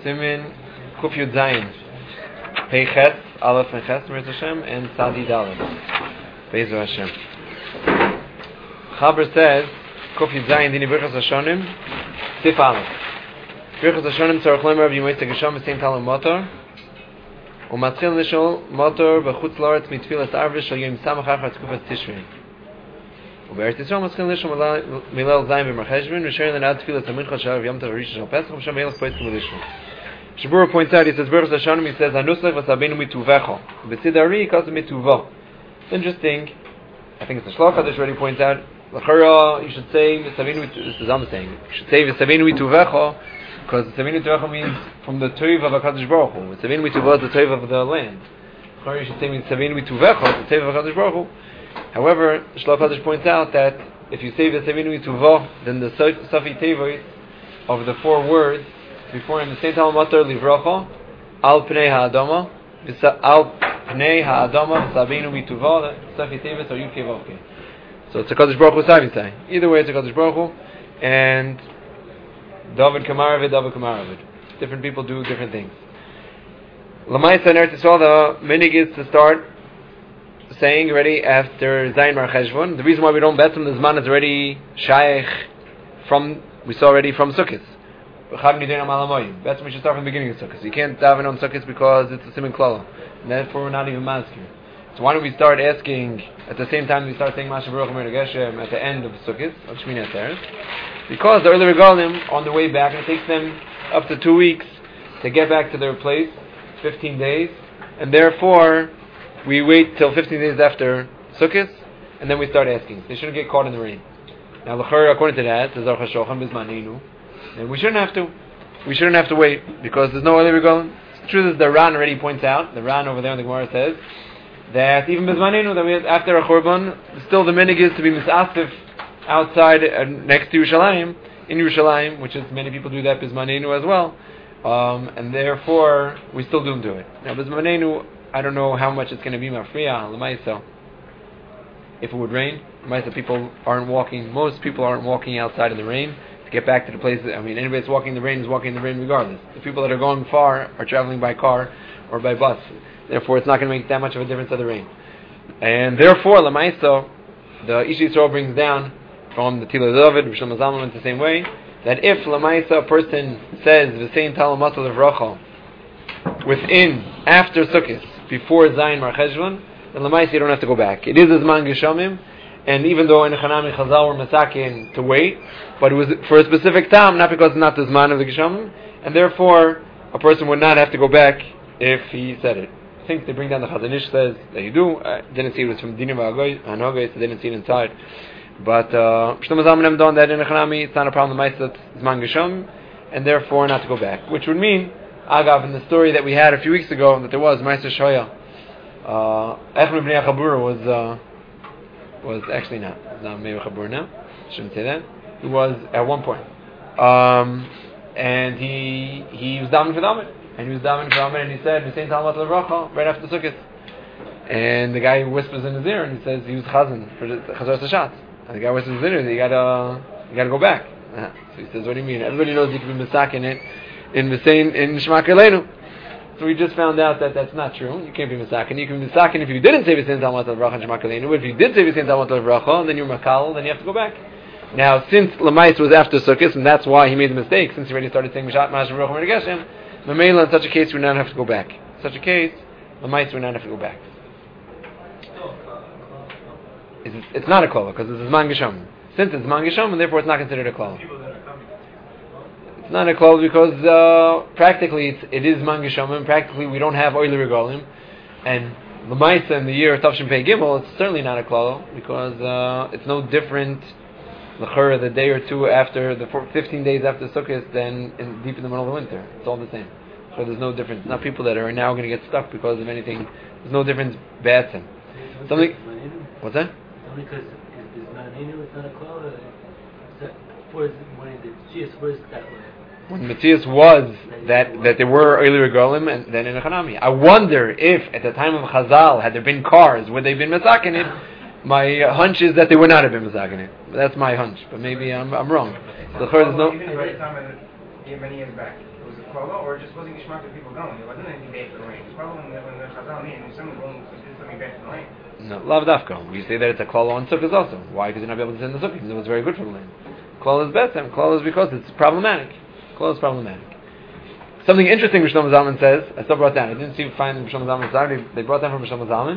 Simin Kuf Yud Zayin Pei Ches Aleph and Ches Mirz Hashem and Sadi Dalet Be'ezu Hashem. Chaber says Kuf Yud Zayin Dini Birchas Hashonim Sif Aleph Birchas Hashonim Tzarech Lemer Rav Yimoytze Geshom V'Sein Talam Motor U'Matzil Nishol Motor B'Chutz La'aretz Mitfilas Arvish Shal Yom Samach Achar Tkufas Tishrei ובארץ ישראל מתחילים לשם מילל זין במרחשבין ושאין לנעד תפילת המנחה של ערב יום טוב הראשון של פסח ושם הילך פויסקו לשם. Shabura points out, he says, Berchas Hashanim, he says, Hanusach v'sabeinu mituvecho. B'sid ari, he calls it mituvo. It's interesting. I think it's the Shlach Hadash already points out, L'chara, you should say, this is I'm saying, you should say, v'sabeinu mituvecho, because v'sabeinu mituvecho means from the Toiv of HaKadosh Baruch Hu. V'sabeinu mituvo is the Toiv of the land. L'chara, you should say, v'sabeinu mituvecho, the Toiv of HaKadosh Baruch Hu. However, Shlach Hadash points out that if you say v'sabeinu mituvo, then the Safi Tevois of the four words before him, the same Talmud Matar Livrocha, Al Pnei Ha'adama, Al Pnei Ha'adama, V'sabeinu mituvo, Safi Tevois or Yud Kei Vav Kei. So it's a Kadosh Baruch Hu Savitai. Either way, it's a Kadosh Baruch Hu, and David Kamaravid, David Kamaravid. Different people do different things. L'maisa in Eretz Yisrael, the minig is to start saying already after Zayin Mar Cheshvan. The reason why we don't bet him, the Zman is already Shaykh from, we saw already from Sukkot. That's when we should start from the beginning of Sukkot. You can't daven on Sukkot because it's a Siman Klala. And therefore we're not even maskir. So why don't we start asking at the same time we start saying Masha Baruch Hu Geshem at the end of Sukkot, of Shmini Atzeres? Because the early regalim on the way back, and it takes them up to 2 weeks to get back to their place, 15 days, and therefore we wait till 15 days after Sukkot, and then we start asking. They shouldn't get caught in the rain. Now, according to that, and we shouldn't have to. We shouldn't have to wait because there's no early regalim. The truth is, the Ran already points out. The Ran over there in the Gemara says that even bizmanenu, that we have, after a korban, still the minig is to be misasif outside next to Yerushalayim, in Yerushalayim, which is many people do that bizmanenu as well, and therefore we still don't do it. Now bizmanenu, I don't know how much it's going to be mafriya l'maisa. If it would rain, l'maisa people aren't walking. Most people aren't walking outside in the rain to get back to the place. I mean, anybody that's walking in the rain is walking in the rain regardless. The people that are going far are traveling by car or by bus. Therefore, it's not going to make that much of a difference of the rain. And therefore, l'maisa, the Ish Yisrael brings down from the Tila David, Rishon Mazalman, it's the same way, that if l'maisa a person says v'sein talam matal of within, after Sukkot, before Zayin Mar Cheshvan, then l'maisa you don't have to go back. It is a Zman Geshamim, and even though in Chanami Chazal were Masakin to wait, but it was for a specific time, not because it's not the Zman of the Geshamim, and therefore a person would not have to go back if he said it. I think they bring down the Chazon Ish says that you do. I didn't see it was from Dinim Hanogos, I didn't see it inside. But Shlomo Zalman have done that in Chanami, it's not a problem, the Maisa Zman Geshamim, and therefore not to go back. Which would mean, Agav, in the story that we had a few weeks ago, that there was Ma'aser Shoya. Echmed Bnei Chabura was actually not Meir Chabura now. Shouldn't say that. He was at one point, and he was davening for David, and he said "V'sein Talmud Levracha" right after Sukkot. And the guy whispers in his ear, and he says he was chazan for the Chazar Sashat. And the guy whispers in his ear, you gotta go back. So he says, "What do you mean? Everybody knows you can be misak in it." In Shema Kelenu. So we just found out that that's not true. You can't be misakin. You can be misakin if you didn't say v'sein talmud l'vracha and Shema Kelenu. If you did say v'sein talmud l'vracha, then you're makal, then you have to go back. Now, since Lamais was after Sukkot, and that's why he made the mistake, since he already started saying Mishat Mashav Baruch Hu Geshem, Mamela, in such a case, we would not have to go back. In such a case, Lamais would not have to go back. It's not a klala, because it's Zman Geshem. Since it's Zman Geshem, and therefore it's not considered a klala. It's not a klal because practically it is Zman Geshamim. Practically we don't have oily regalim, and l'maisa in the year of Tavshin Pei Gimel, it's certainly not a klal because it's no different l'chura the day or two after the 15 days after Sukkot than deep in the middle of the winter. It's all the same. So there's no difference. It's not people that are now going to get stuck because of anything. There's no difference. Bad something. What's that? Because it's not a klal. When Matthias was that there were early regalim and then in a Chanami. I wonder if at the time of Chazal had there been cars, would they have been masakin it? My hunch is that they would not have been masakin it. That's my hunch, but maybe I'm wrong. So there's no. many years back. It was a kola, or it just wasn't geschmack of people going. It wasn't anything bad for the rain. It was probably when the Chazal mean, if someone going to do something bad for the rain. No, lav dafka. We say that it's a klala on sukkahs also. Why? Because you're not be able to sit in the sukkah. It was very good for the land. Klala is best, and klala is because it's problematic. Klala is problematic. Something interesting Shlomo Zalman says, I still brought down, I didn't see find in Shlomo Zalman's side, they brought down from Shlomo Zalman,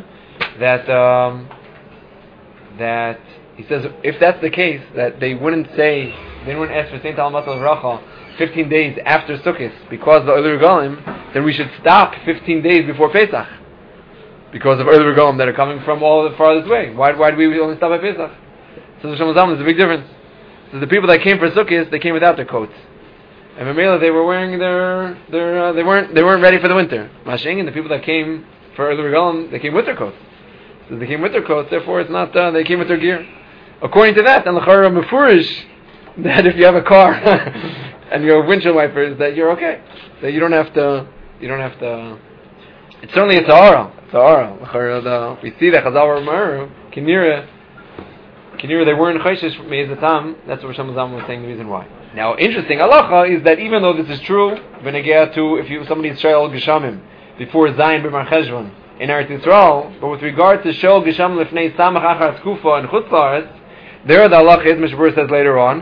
that he says, if that's the case, that they wouldn't ask for Saint Al-Matal Racha 15 days after Sukkot, because of the Oler Regalim, then we should stop 15 days before Pesach, because of Oler Regalim that are coming from all the farthest way. Why do we only stop at Pesach? So the Shlomo Zalman, there's a big difference. So the people that came for Sukkot, they came without their coats. And Mamela, they were wearing they weren't ready for the winter. Mashing, and the people that came for the Regalim, they came with their coats. So they came with their coats, therefore it's not, they came with their gear. According to that, then l'chara mefurish, that if you have a car, and you have windshield wipers, that you're okay. That you don't have to, it's certainly a tahara. We see that Chazal Ramaru, Kinira, they weren't chayshish me'ezatam, that's what Shlomo Zalman was saying the reason why. Now, interesting halacha is that even though this is true, v'negea to if somebody is shayol geshamim before Zayin b'Mar Cheshvan in Eretz Yisrael, but with regard to shayol geshamim lefnei samach achar tkufa and chutz la'aretz, there the halacha is, Mishabur says later on,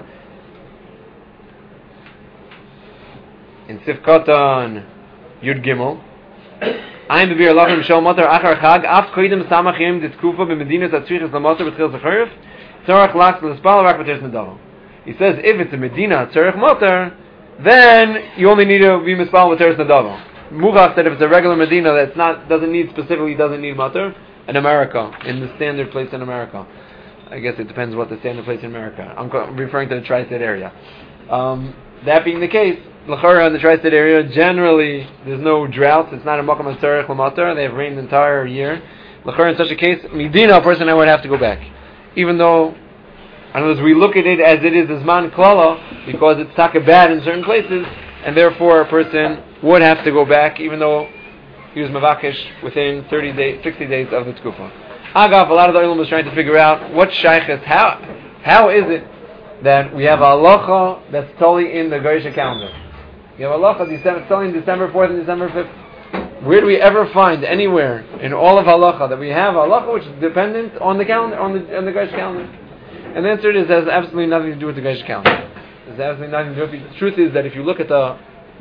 in Sif Katan Yud Gimel, Ein b'bir lachem shayol matar achar chag af koidem samachim ditkufa b'medinas atzrichas lamatar b'tchil zecharif tzarach laks l'spal rak b'teres nedavo. He says, if it's a Medina Tzarech Motor, then you only need to be mispal with Teres Nadava. Mugach said if it's a regular Medina that doesn't need Motor, in America, in the standard place in America. I guess it depends what the standard place in America. I'm referring to the tri-state area. That being the case, L'chara in the tri-state area, generally there's no droughts. It's not a Makam Tzarech L'Motor. They have rained the entire year. L'chara in such a case, Medina, a person I would have to go back. Even though, in other words, we look at it as it is as man klala because it's taka bad in certain places, and therefore a person would have to go back, even though he was mavakish within 60 days of the tkufa. Agav, a lot of the Ulam was trying to figure out what shaykhs, how is it that we have a halacha that's totally in the Geisha calendar? You have a halacha totally in December 4th and December 5th. Where do we ever find anywhere in all of halacha that we have a halacha which is dependent on the calendar, on the Geisha calendar? And the answer is, it has absolutely nothing to do with the Geisha calendar. There's absolutely nothing to do with it. The truth is that if you look at the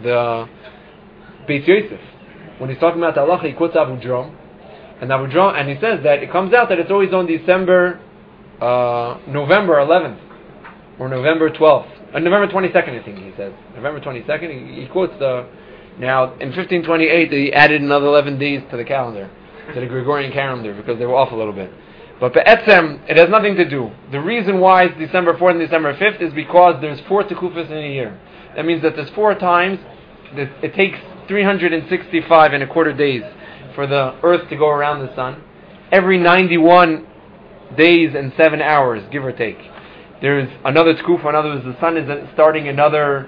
Beit Yosef, when he's talking about the halacha, he quotes Abu Dram, and he says that it comes out that it's always on November 11th, or November 12th, November 22nd, I think he says. November 22nd, he quotes now, in 1528, he added another 11 days to the calendar, to the Gregorian calendar, because they were off a little bit. But be'etzem, it has nothing to do. The reason why it's December 4th and December 5th is because there's 4 tekufas in a year. That means that there's 4 times, that it takes 365 and a quarter days for the earth to go around the sun. Every 91 days and 7 hours, give or take. There's another tekufa, in other words, the sun is starting another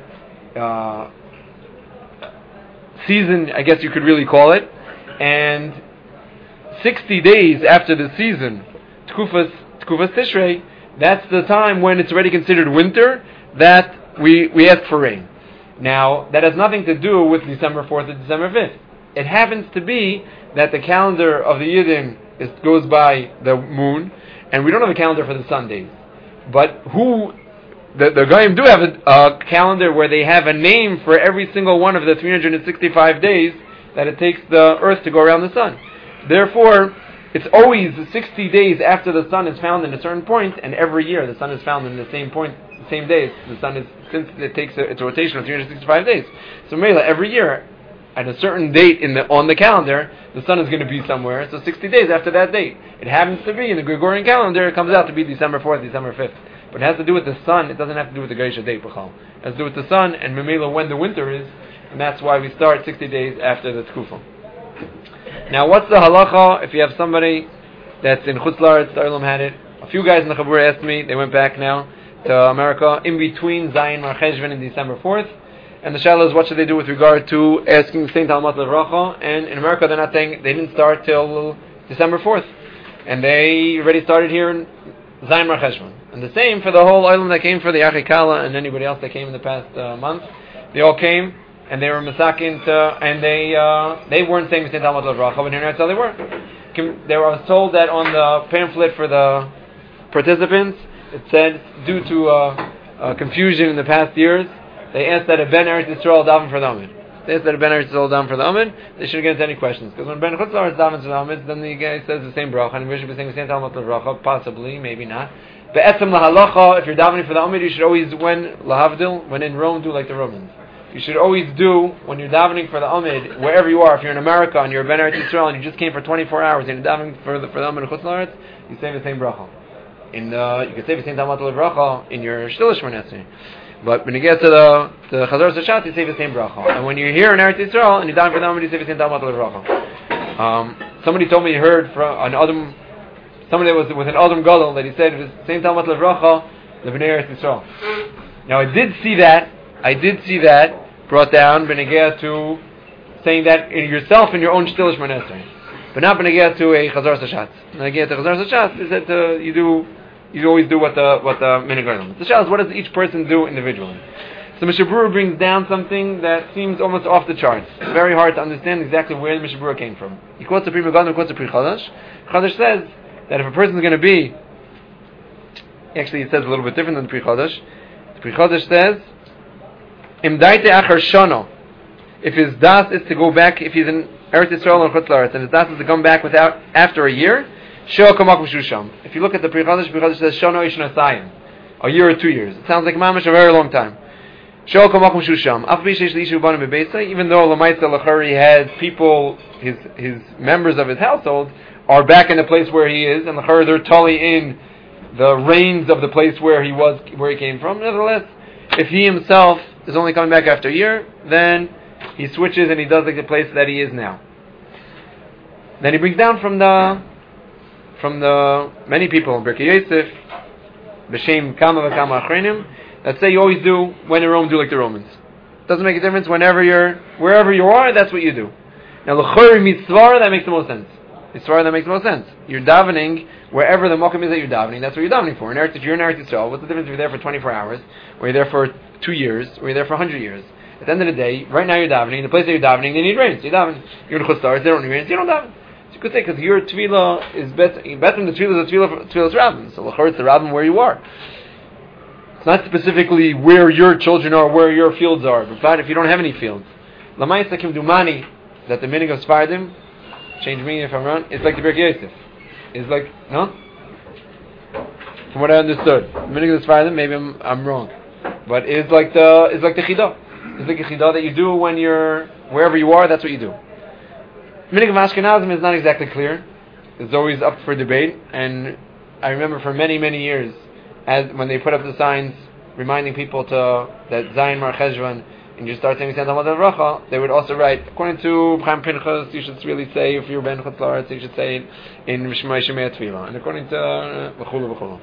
season, I guess you could really call it. And 60 days after the season, Tkufas Tishrei, that's the time when it's already considered winter, that we ask for rain. Now, that has nothing to do with December 4th or December 5th. It happens to be that the calendar of the Yidden goes by the moon, and we don't have a calendar for the sun days. But the Goyim do have a calendar where they have a name for every single one of the 365 days that it takes the earth to go around the sun. Therefore, it's always 60 days after the sun is found in a certain point, and every year the sun is found in the same point, the same days. The sun is, since it takes its rotation of 365 days. So Mela, every year, at a certain date on the calendar, the sun is going to be somewhere, so 60 days after that date. It happens to be, in the Gregorian calendar, it comes out to be December 4th, December 5th. But it has to do with the sun, it doesn't have to do with the Geisha date, B'chal. It has to do with the sun, and Memela when the winter is, and that's why we start 60 days after the Tkufa. Now, what's the halacha if you have somebody that's in Chutz La'aretz? The Olam had it. A few guys in the Chabur asked me, they went back now to America, in between Zayin Mar Cheshvan and December 4th. And the shaila is, what should they do with regard to asking Saint Al-Mat L'Vracha? And in America, they're not saying, they didn't start till December 4th. And they already started here in Zayin Mar Cheshvan. And the same for the whole Olam that came for the Achikala and anybody else that came in the past month. They all came, and they were masakin and they weren't saying Mitzvah Talmud Levracha, but in Eretz Yisrael they were. They were told that on the pamphlet for the participants, it said, due to confusion in the past years, they asked that a Ben Eretz Yisrael daven for the Amid. They asked that a Ben Eretz Yisrael daven for the Amid. They shouldn't get into any questions, because when Ben Chutz La'aretz davens for the Amid, then the guy says the same bracha, and we should be saying the same Talmud Levracha, possibly, maybe not. But etzem lahalacha, if you're davening for the Amid, you should always, when lahavdil, when in Rome, do like the Romans. You should always do, when you're davening for the Amid, wherever you are, if you're in America and you're a Ben Eretz Yisrael and you just came for 24 hours and you're davening for the Amid Chutz La'aretz, you say the same bracha. You could say the same Talmud Levracha in your Shlish Shmoneser. But when you get to the Chazar Sashat, you say the same bracha. And when you're here in Eretz Yisrael and you're davening for the Amid, you say the same Talmud Levracha. Somebody told me he heard from an Adam, somebody that was with an Adam Gadol, that he said it was the same Talmud Levracha, the Bnei Eretz Yisrael. Now I did see that brought down Benegea to saying that in yourself in your own Shlish Shmoneser. But not Benegea to a Chazar Sashat. Benegea to Chazar Sashat is that you always do what the minhag. The shal is, what does each person do individually? So Mishnah Berurah brings down something that seems almost off the charts. It's very hard to understand exactly where the Mishnah Berurah came from. He quotes the Pri Megadim, he quotes the Pri Chadash. Chadash says that if a person is going to be, actually it says a little bit different than the Pri Chadash. The Pri Chadash says, Imdaite achar shano. If his das is to go back, if he's in Eretz Yisrael and Chutz La'aretz, and his das is to come back after a year, if you look at the Pri Chadash says Shano Ish Nasayim, a year or 2 years. It sounds like mamash a very long time. Even though Lamaitza Lachari has people, his members of his household are back in the place where he is, and Lachari they're totally in the reins of the place where he came from. Nevertheless, if he himself is only coming back after a year, then he switches and he does like the place that he is now. Then he brings down from the many people in Birkei Yosef, B'Shem Kama V'Kama Achrenim, that say you always do, when in Rome, do like the Romans. Doesn't make a difference, wherever you are, that's what you do. Now, L'chor Mitzvah, that makes the most sense. Mitzvah, that makes the most sense. You're davening, wherever the Mokum is that you're davening, that's what you're davening for. If you're in Eretz Yisrael, what's the difference if you're there for 24 hours, or you're there for 2 years, or you're there for 100 years? At the end of the day, right now you're davening, the place that you're davening, they need rain, so you daven. You're in Chutz La'aretz, they don't need rain, so you don't daven. You could say, because your tefillah is better than the tefillah is the tefillah's rabbin. So l'chor it's the rabbin where you are. It's not specifically where your children are, where your fields are. But if you don't have any fields, l'mayis kim dumani, that the minhag of Sfardim, change me if I'm wrong, it's like the Birkei Yosef. It's like, no? From what I understood, the minhag of Sfardim, maybe I'm wrong, but it's like the chidah. It's like a chidah that you do when you're wherever you are. That's what you do. Minhag of Ashkenazim is not exactly clear. It's always up for debate, and I remember for many, many years, as when they put up the signs reminding people that Zayin Mar Cheshvan, and you start saying Talmud Levracha, they would also write, according to Chaim Pinchas, you should really say, if you're Ben Chutz La'aretz, you should say it in Shemay Tefillah, and according to B'chulu.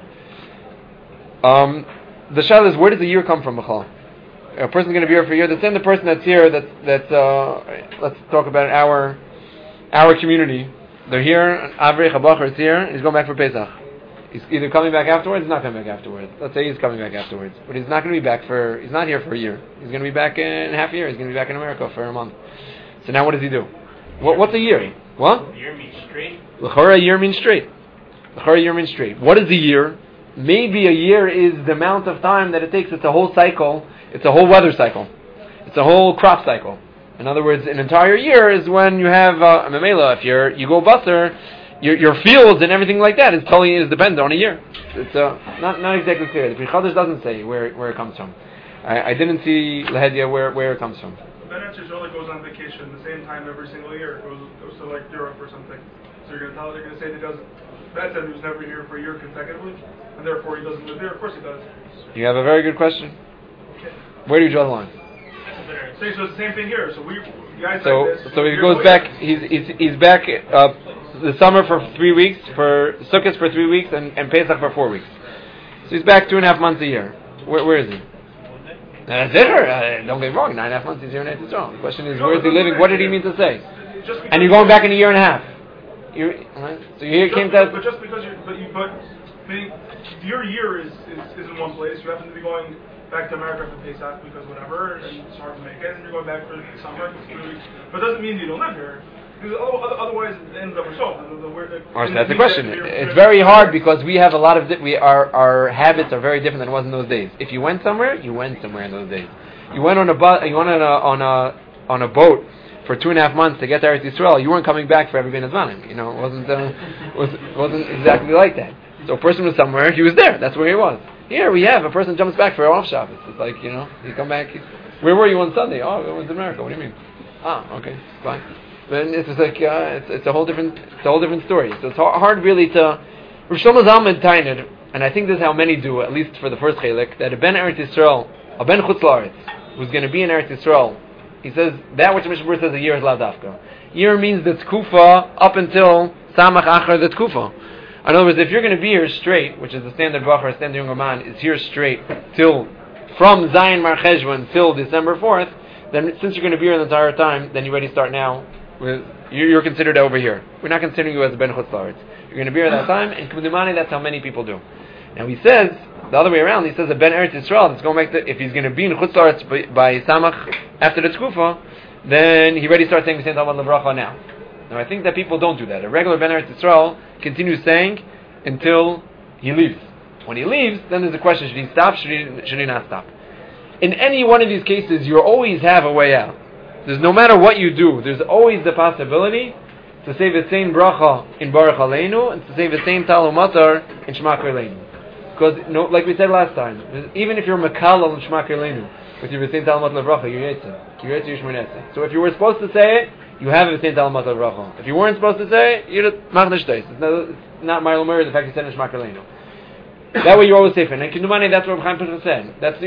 The shal is, where does the year come from, B'chal? A person's going to be here for a year. The same person that's here, let's talk about our community. They're here, Avrei Chabachar is here, he's going back for Pesach. He's either coming back afterwards, he's not coming back afterwards. Let's say he's coming back afterwards. But he's not going to be back he's not here for a year. He's going to be back in half a year. He's going to be back in America for a month. So now what does he do? What's a year? What? A year means straight. L'chora, a year means straight. L'chora, a year means straight. What is a year? Maybe a year is the amount of time that it takes. It's a whole cycle. It's a whole weather cycle. It's a whole crop cycle. In other words, an entire year is when you have a memela. If you go buster, your fields and everything like that is dependent on a year. It's not exactly clear. The Pri Chadash doesn't say where it comes from. I didn't see Lehedia where it comes from. Ben Yisrael goes on vacation the same time every single year. Goes to like Europe or something. So they're going to say that he doesn't. Ben said he was never here for a year consecutively, and therefore he doesn't live there. Of course he does. You have a very good question. Where do you draw the line? So it's the same thing here. So so he goes back. He's back the summer for 3 weeks, for Sukkot for 3 weeks, and Pesach for 4 weeks. So he's back 2.5 months a year. Where is he? Don't get me wrong. 9.5 months he's here in Eretz Yisrael. The question is, where is he living? What did he mean to say? And you're going back in a year and a half. So you came to. But just because your year is in one place, you happen to be going back to America for Pesach because whatever, and it's hard to make it, and you're going back for the summer, it's 3 weeks. But it doesn't mean you don't live here. Because otherwise, it ends up resolved. So that's the question. It's very hard because we have a lot of our habits are very different than it was in those days. If you went somewhere, you went somewhere in those days. You went on a on a boat for 2.5 months to get to Eretz Yisrael. You weren't coming back for every bin azmanim. You know, it wasn't exactly like that. So a person was somewhere, he was there. That's where he was. Here we have a person jumps back for off Shabbos. It's like, you know, you come back. Where were you on Sunday? Oh, I went to America. What do you mean? Okay, fine. Then it's just like it's a whole different story. So it's hard really to. Rav Shlomo Zalman Tained, and I think this is how many do, at least for the first chelik, that a ben Eretz Yisrael, a ben Chutz La'aretz, who's going to be in Eretz Yisrael, he says that which Mishnah Berurah says a year is lavdafka. Year means the tkufa up until samach achar the tkufa. In other words, if you're going to be here straight, which is the standard bracha, standard Yom Raman, is here straight till from Zayin Mar Cheshvan till December 4th, then since you're going to be here the entire time, then you already start now. You're considered over here. We're not considering you as a ben Chutz La'aretz. You're going to be here that time, and K'mudumani, that's how many people do. Now he says, the other way around, he says a ben Eretz Yisrael, that's going back to, if he's going to be in Chutz La'aretz by Samach after the Tkufa, then he already starts saying V'sein Talmud Levracha now. Now I think that people don't do that. A regular ben Eretz Yisrael continues saying until he leaves. When he leaves, then there's a question, should he stop, should he not stop? In any one of these cases, you always have a way out. There's no matter what you do, there's always the possibility to say the same bracha in Baruch Aleinu and to say the same Talmud Matar in Shema Aleinu. Because, like we said last time, even if you're Makal and Shema Aleinu, with your same Talmud Levracha, you're Yetzim. So if you were supposed to say it, you have the same Talmud Levracha. If you weren't supposed to say it, you're Machnish Teis. It's not Ma'il Umur, the fact you said in Shema Aleinu. That way you're always safe. And Kindumani, that's what Chaim Pinchas said. That's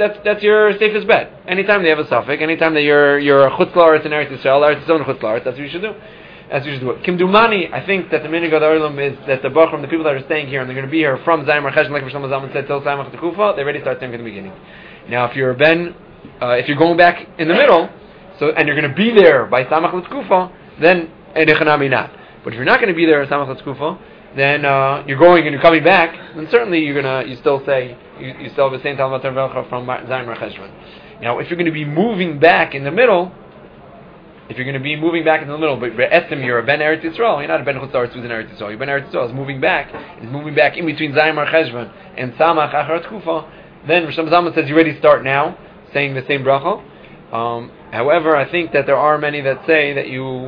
your safest bet. Anytime they have a suffix, anytime that you're a Chutz La'aretz in Eretz Yisrael, Eretz Yisrael and Chutz La'aretz, that's what you should do. That's what you should do it. Kindumani, I think that the minig of the Olam is that the Bachram, the people that are staying here, and they're going to be here from Zayin Mar Cheshvan, like Rav Shlomo Zalman said, till Samach Tekufa, they already start saying from the beginning. Now, if you're a Ben, if you're going back in the middle, and you're going to be there by Samach Tekufa, then Edechanami not. But if you're not going to be there at Samach Tekufa, then you're going and you're coming back, then certainly you still say you still have the same Talmud Matar from Zayin Mar Cheshvan. Now, if you're going to be moving back in the middle, but Etzim, you're a Ben Eretz Yisrael, you're not a Ben Chutz La'aretz who's in Eretz Yisrael. You're Ben Eretz Yisrael is moving back in between Zayin Mar Cheshvan and Samach Achar Tkufa. Then Rosh Hashanah says you already start now saying the same bracha. However, I think that there are many that say that you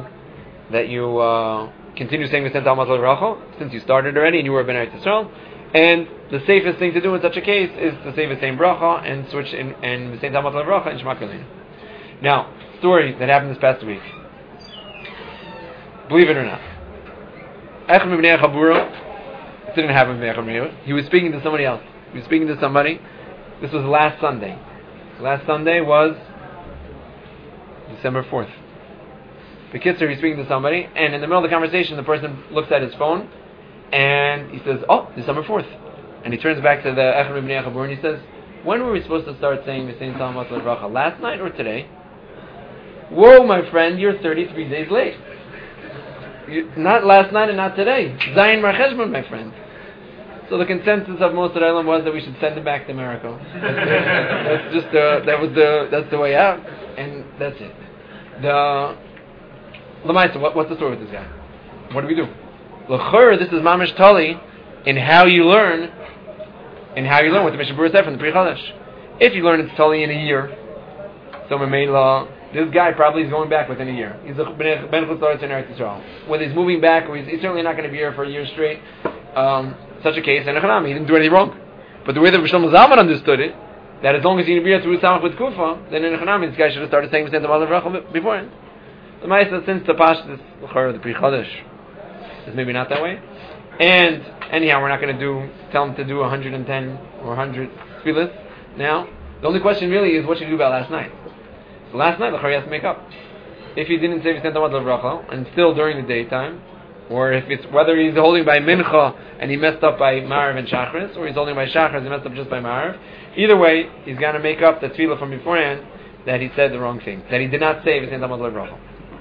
continue saying the same Talmud Levracha since you started already and you were a Ben Eretz Yisrael. And the safest thing to do in such a case is to say the same bracha and switch and the same Talmud Levracha in Shema Aleinu. Now, story that happened this past week. Believe it or not, Echad Mibnei Chabura, it didn't happen with Echad. He was speaking to somebody else. He was speaking to somebody. This was last Sunday. Last Sunday was December 4th. The Kitzer, he's speaking to somebody, and in the middle of the conversation, the person looks at his phone, and he says, "Oh, December 4th." And he turns back to the Echad Mibnei Chabura, and he says, "When were we supposed to start saying the same Talmud Levracha? Last night or today?" Whoa, my friend, you're 33 days late. Not last night and not today. Zayin Mar Cheshvan, my friend. So the consensus of most of the Olam was that we should send him back to America. That's the way out, and that's it. Lamaisa, what's the story with this guy? What do we do? L'chor, this is mamish tali in how you learn what the Mishnah Berurah said from the Pri Chadash. If you learn it's tali in a year, so Mamela, this guy probably is going back within a year. He's a Ben Chutz La'aretz in Eretz Yisrael. Whether he's moving back or he's certainly not going to be here for a year straight, such a case, and he didn't do anything wrong. But the way that Rosh Zalman understood it, that as long as he's going to be here through Samach with Kufa, then in Echanami, this guy should have started saying the same Talmud Levracha beforehand. The Ma'aseh, since the Pashtus, the Pri Chadash, is maybe not that way. And anyhow, we're not going to tell him to do 110 or 100 tefillas now. The only question really is what should you do about last night. So last night, he has to make up. If he didn't say the same Talmud Levracha, and still during the daytime, or if it's whether he's holding by Mincha and he messed up by Ma'ariv and Shachris, or he's holding by Shachris and he messed up just by Ma'ariv, either way, he's going to make up the tefillah from beforehand that he said the wrong thing, that he did not say the same Talmud Levracha.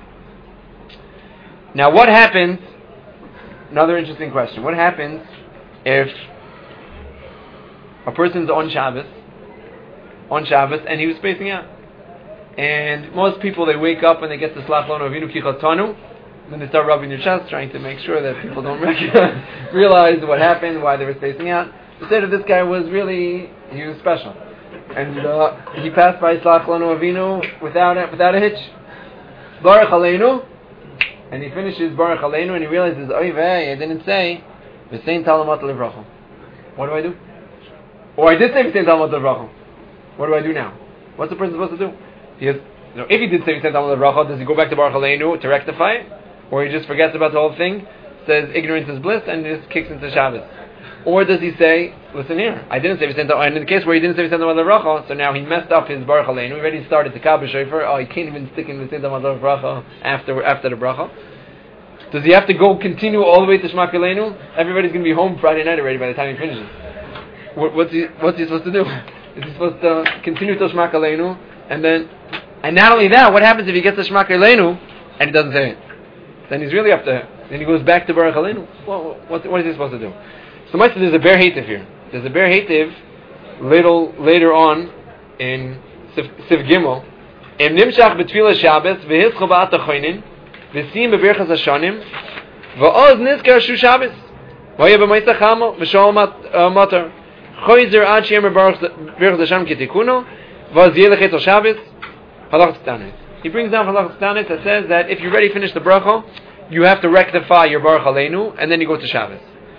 Now, what happens? Another interesting question. What happens if a person's on Shabbos on Shabbos, and he was spacing out. And most people, they wake up and they get the Slach Lanu Avinu Kichatanu, and then they start rubbing their chest, trying to make sure that people don't realize what happened, why they were spacing out. Instead of this guy was really, he was special. And he passed by Slach Lanu Avinu without a hitch. Baruch Aleinu, and he finishes Baruch Aleinu, and he realizes, oy vey, I didn't say V'sein Talamat Levracha. What do I do? Or I did say V'sein Talamat Levracha. What do I do now? What's the person supposed to do? If he did say V'sein Talamat Levracha, does he go back to Baruch Aleinu to rectify it? Or he just forgets about the whole thing, says ignorance is bliss, and just kicks into Shabbos? Or does he say, listen here, I didn't say V'sein Talamat, and in the case where he didn't say V'sein Talamat Levracha, so now he messed up his Baruch Aleinu, he already started the Kabbalah Shofar, he can't even stick in V'sein Talamat Levracha after the Bracha. Does he have to go continue all the way to Shema Aleinu? Everybody's going to be home Friday night already by the time he finishes. What's he supposed to do? Is he supposed to continue to Shema Aleinu? And not only that, what happens if he gets to Shema Aleinu and he doesn't say it? Then he's really up to, then he goes back to Baruch Aleinu. Well, what is he supposed to do? So there's a Ber Hetiv here. There's a Ber Hetiv later on in Siv Gimel. Em nimshach b'tfilas Shabbos v'hitzcho ba'at achoinin v'sim b'berchas hashanim v'oz nizkar shu Shabbos v'oya b'maisa chamo v'shol matar choyzer ad she'emer berchas hashanim kitikuno v'oz yelech etzel Shabbos halachas ktanis. He brings down halachas ktanis that says that if you already finish the bracha, you have to rectify your Baruch Aleinu and then you go to Shabbos.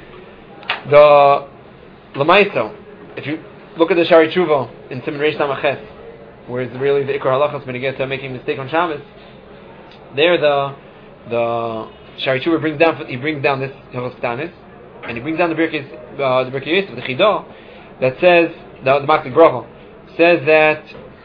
The Lamaisa, if you look at the Shari Tshuva in Siman Reish Tamaches, where it's really the Ikar Halachas when you get to making a mistake on Shabbos, there the Shari Tshuva brings down this Hilchos Ktanis, and he brings down the Birkei Yosef, the Chidah, that says the Makzik Bracha says that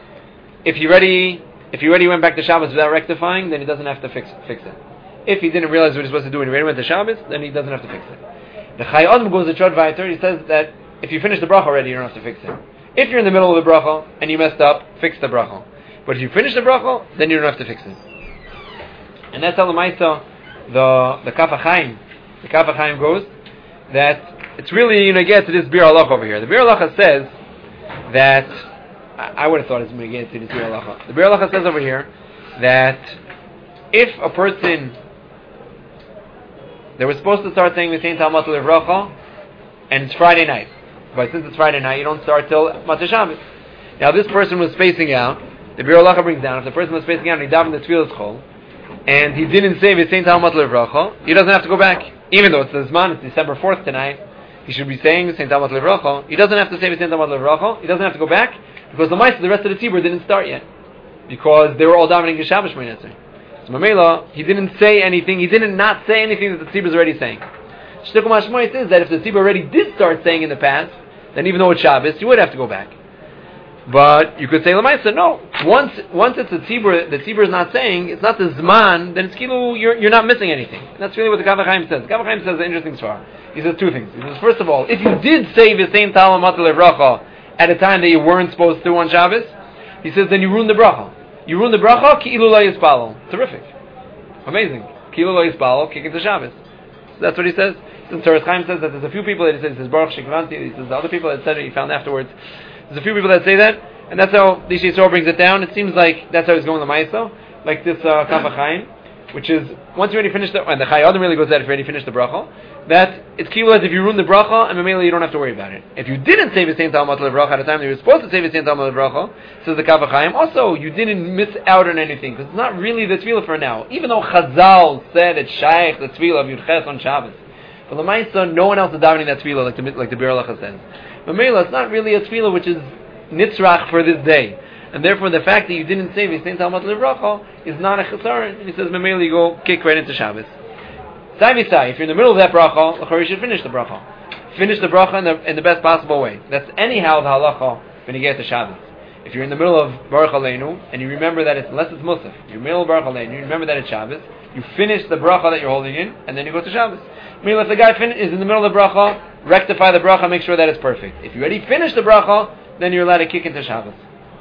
if he already went back to Shabbos without rectifying, then he doesn't have to fix it. If he didn't realize what he's supposed to do and he already went to Shabbos, then he doesn't have to fix it. The Chai Adam goes a short weiter. He says that if you finish the bracha already, you don't have to fix it. If you're in the middle of the bracha and you messed up, fix the bracha. But if you finish the bracha, then you don't have to fix it. And that's how the Maisa, the Kaf HaChaim, goes, that it's really get to this Bir Halach over here. The Bir Halach says that I would have thought it's going to get to this Bir Halach. The Bir Halach says over here that if a person, they were supposed to start saying the same Talmud Levracha, and it's Friday night. But since it's Friday night, you don't start till Matzah Shabbos. Now this person was spacing out. The Bir Halacha brings down, if the person was spacing out and he davened the Tfilas Chol, and he didn't say the same Talmud Levracha, he doesn't have to go back. Even though it's the Zman, it's December 4th tonight, he should be saying the same Talmud Levracha. He doesn't have to say the same Talmud Levracha. He doesn't have to go back, because the rest of the Tzibur didn't start yet. Because they were all davening in Shabbos Shmini Atzeret. So Mamela, he didn't say anything, he didn't not say anything that the Tzibur is already saying. Shtikum HaShmois says that if the Tzibur already did start saying in the past, then even though it's Shabbos, you would have to go back. But you could say Lamaisa, no. Once it's the Tzibur is not saying, it's not the Zman, then it's Kilu, you're not missing anything. And that's really what the Kaf HaChaim says. The Kaf HaChaim says an interesting svara. He says two things. He says, first of all, if you did say the same Talmud Levracha at a time that you weren't supposed to on Shabbos, he says then you ruined the bracha. You ruined the bracha, Ki'ilu lo yispalo. Terrific. Amazing. Ki'ilu lo yispalo, kick into Shabbos. So that's what he says. Since Toras Chaim says that there's a few people that he says Baruch Shekvanti, he says the other people that said it he found afterwards. There's a few people that say that, and that's how the Ish Yisrael brings it down. It seems like that's how he's going to Ma'isa, like this Kaf HaChaim, which is once you already finished and the Chai Adam really goes that if you already finished the bracha, that it's kilu as if you ruin the bracha, and Mamela you don't have to worry about it. If you didn't say the same Talmud Levracha at a time that you were supposed to say the same Talmud Levracha, says the Kaf HaChaim, also you didn't miss out on anything, because it's not really the tefillah for now. Even though Chazal said it's shaykh the tefillah of Yudches on Shabbos, but L'maisa, no one else is davening that tefillah like the Bir Halacha says. Mamela, it's not really a tefillah which is nitzrach for this day, and therefore the fact that you didn't say the same Talmud Levracha is not a chesaron. And he says Mamela, you go kick right into Shabbos. If you're in the middle of that bracha, you should finish the bracha. Finish the bracha in the best possible way. That's anyhow the halacha when you get to Shabbos. If you're in the middle of Baruch Aleinu, and you remember that unless it's Musaf, you're in the middle of Baruch Aleinu, you remember that it's Shabbos, you finish the bracha that you're holding in, and then you go to Shabbos. I mean, if the guy is in the middle of the bracha, rectify the bracha, make sure that it's perfect. If you already finished the bracha, then you're allowed to kick into Shabbos.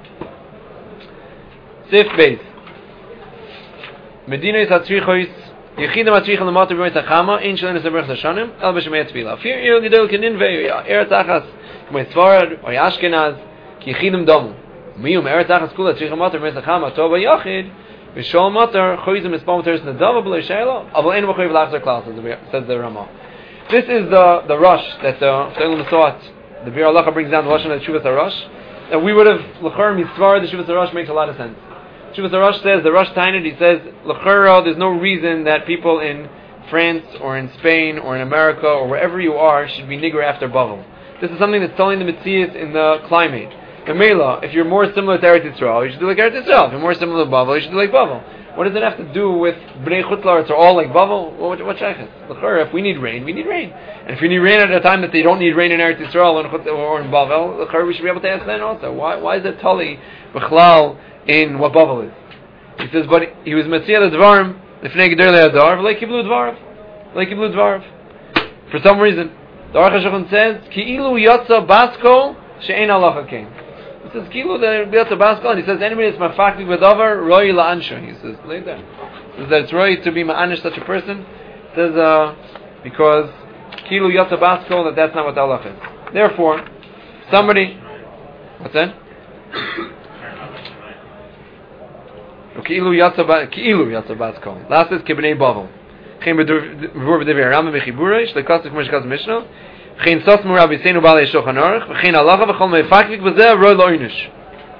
Sif Beis. Medina is Hatzrichois, Yechidim Hatzrichel L'mater B'meit HaChama, Ein Shalem Nesabrach Hashanim, El B'Shemei Tefillah. Fir Ir Gedol Kenin Ve'Eretz Achas, K'mei Tzvarad, or Ashkenaz, Ki Yechidim Domu. Miyum eretz achas kula tzricha matar v'mesachama tova yachid v'shol matar choyzim espal matar snadava b'lei sheila avol ein v'choy v'lachzer klal, says the Ramah. This is the rush that the Shalom Masot, the Bir Halacha brings down the Lashon of Shuvas HaRosh. And we would have l'chor mitzvah. The Shuvas HaRosh makes a lot of sense. Shuvas HaRosh says, the Rosh Tainid, he says, l'chor, there's no reason that people in France or in Spain or in America or wherever you are should be nigger after Bavel. This is something that's telling the Metzias in the climate. The Mela, if you're more similar to Eretz Yisrael, you should do like Eretz Yisrael. If you're more similar to Bavel, you should do like Bavel. What does it have to do with Bnei Chutz La'aretz are all like Bavel? What shaykhs? L'chor, if we need rain, we need rain. And if you need rain at a time that they don't need rain in Eretz Yisrael or in Bavel, l'chor, we should be able to ask then also. Why is it Tali B'chlal in what Bavel is? He says, but he was Metzia the Dvarim, Lifnei Geder Le'adar, like Kiblu Dvarav. For some reason, the Aruch HaShulchan says, Ki'ilu Yotza Basko She'ein Halacha Kein. He says, Ki'ilu Yotza Basko, and he says, anybody that's mafakli with over, Roi La'ansha. He says, lay there. He says that it's Roi to be ma'anish such a person. He says, because Ki'ilu Yotza Basko, that's not what the halacha is. Therefore, somebody, what's that? Ki'ilu Yatsa Basko. Last is Kibnei Bavel. Chen b'dur b'devi Rambam b'chiburei shlekasik mishkas Mishnah. Chen sos murav b'seinu b'alei Shulchan Aruch. Chen halacha v'chol meifakvik v'zeh roi lo'inish.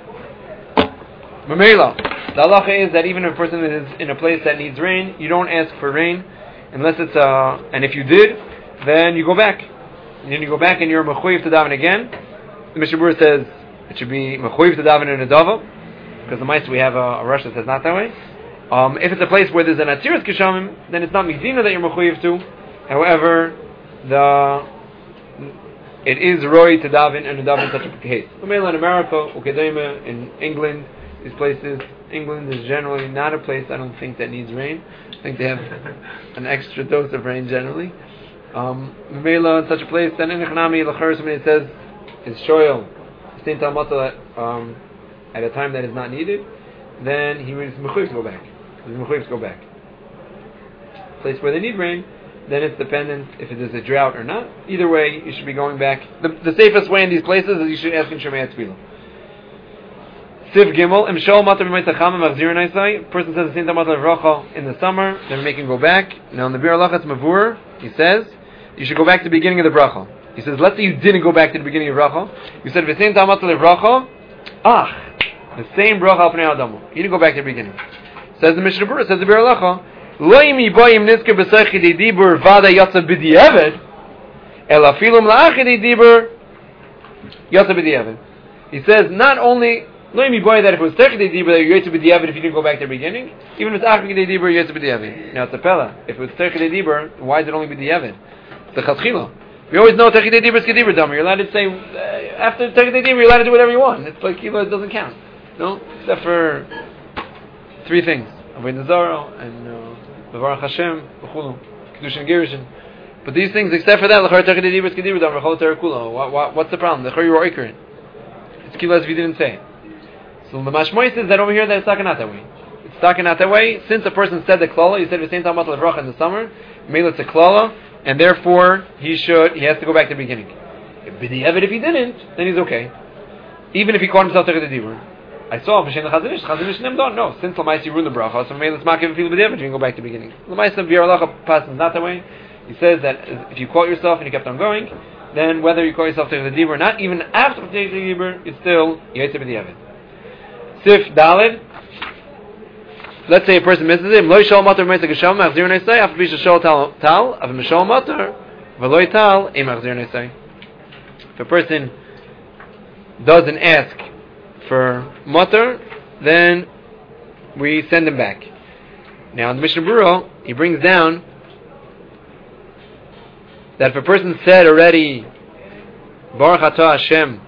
Mamela. The halacha is that even if a person is in a place that needs rain, you don't ask for rain unless it's and if you did, then you go back. And then you go back and you're mechuyev to daven again. The Mishnah Berurah says it should be mechuyev to daven in a dava. Because the mice we have a rush that says not that way. If it's a place where there's an atziras kishamim, then it's not mizina that you're mechuyev to. However, it is roi to daven and to daven such a case. In America, Ukedema, in England, these places, England is generally not a place I don't think that needs rain. I think they have an extra dose of rain generally. Memela in such a place, then in Echanami, Lachar, somebody says, is shoyel, Saint Talmata, at a time that is not needed, then he was mechuyev to go back. Place where they need rain, then it's dependent if it is a drought or not. Either way, you should be going back. The safest way in these places is you should ask in Shemei Tefillah. Siv Gimel, Imshol Matar B'Meitzacham Machzir Naisai. Person says the same Matar V'Rocha in the summer, then make him go back. Now in the Bir Halacha Mavur, he says you should go back to the beginning of the bracha. He says, let's say you didn't go back to the beginning of bracha. You said the same Matar V'Rocha. The same bracha al pnei adamu. You didn't go back to the beginning. Says the Mishnah Berurah, says the Bir Halacha, lo yimi boyim nizker b'seichid dibur vada yatsa b'di'eved, el afilum la'achid dibur yatsa b'di'eved. He says not only lo yimi boy that if it was seichid dibur that you yatsa b'di'eved if you didn't go back to the beginning, even if it's achid dibur yatsa b'di'eved. Now it's a pella. If it was seichid dibur, why is it only b'di'eved? It's the chatchila. We always know seichid dibur is kedibur dama. You're allowed to say after seichid dibur you're allowed to do whatever you want. It's like it doesn't count. No, except for three things: Avodah Zarah and Baruch Hashem, B'chulu, Kedushin Gerushin. But these things, except for that, L'char Terech Dibur is Kedibur Dam V'chol Terech Kula. What's the problem? L'char you were Oikrin. It's Kila as if you didn't say it. So the Mashmoy says that over here that it's talking not that way. It's talking not that way. Since a person said the Klala, he said the same time about L'vrach in the summer, maybe it's a Klala, and therefore he has to go back to the beginning. If he didn't, then he's okay. Even if he called himself Terech Dibur. I saw B'Shem the Chazanish Nemdon. No, since Lamaisi ruined the bracha, so maybe let's not give a feel b'diavad. You can go back to the beginning. Lamaisi Bir Halacha passes not that way. He says that if you caught yourself and you kept on going, then whether you call yourself Terech Dibur or not, even after Terech Dibur, it's still Yetzer b'diavad. Sif Daled. Let's say a person misses it. Lo yishol matar b'meitzah gesham machzir neisai after b'isha shol tal av mishol matar v'lo tal im machzir neisai. If a person doesn't ask for matar, then we send him back. Now in the Mishnah Berurah, he brings down that if a person said already Baruch Atah Hashem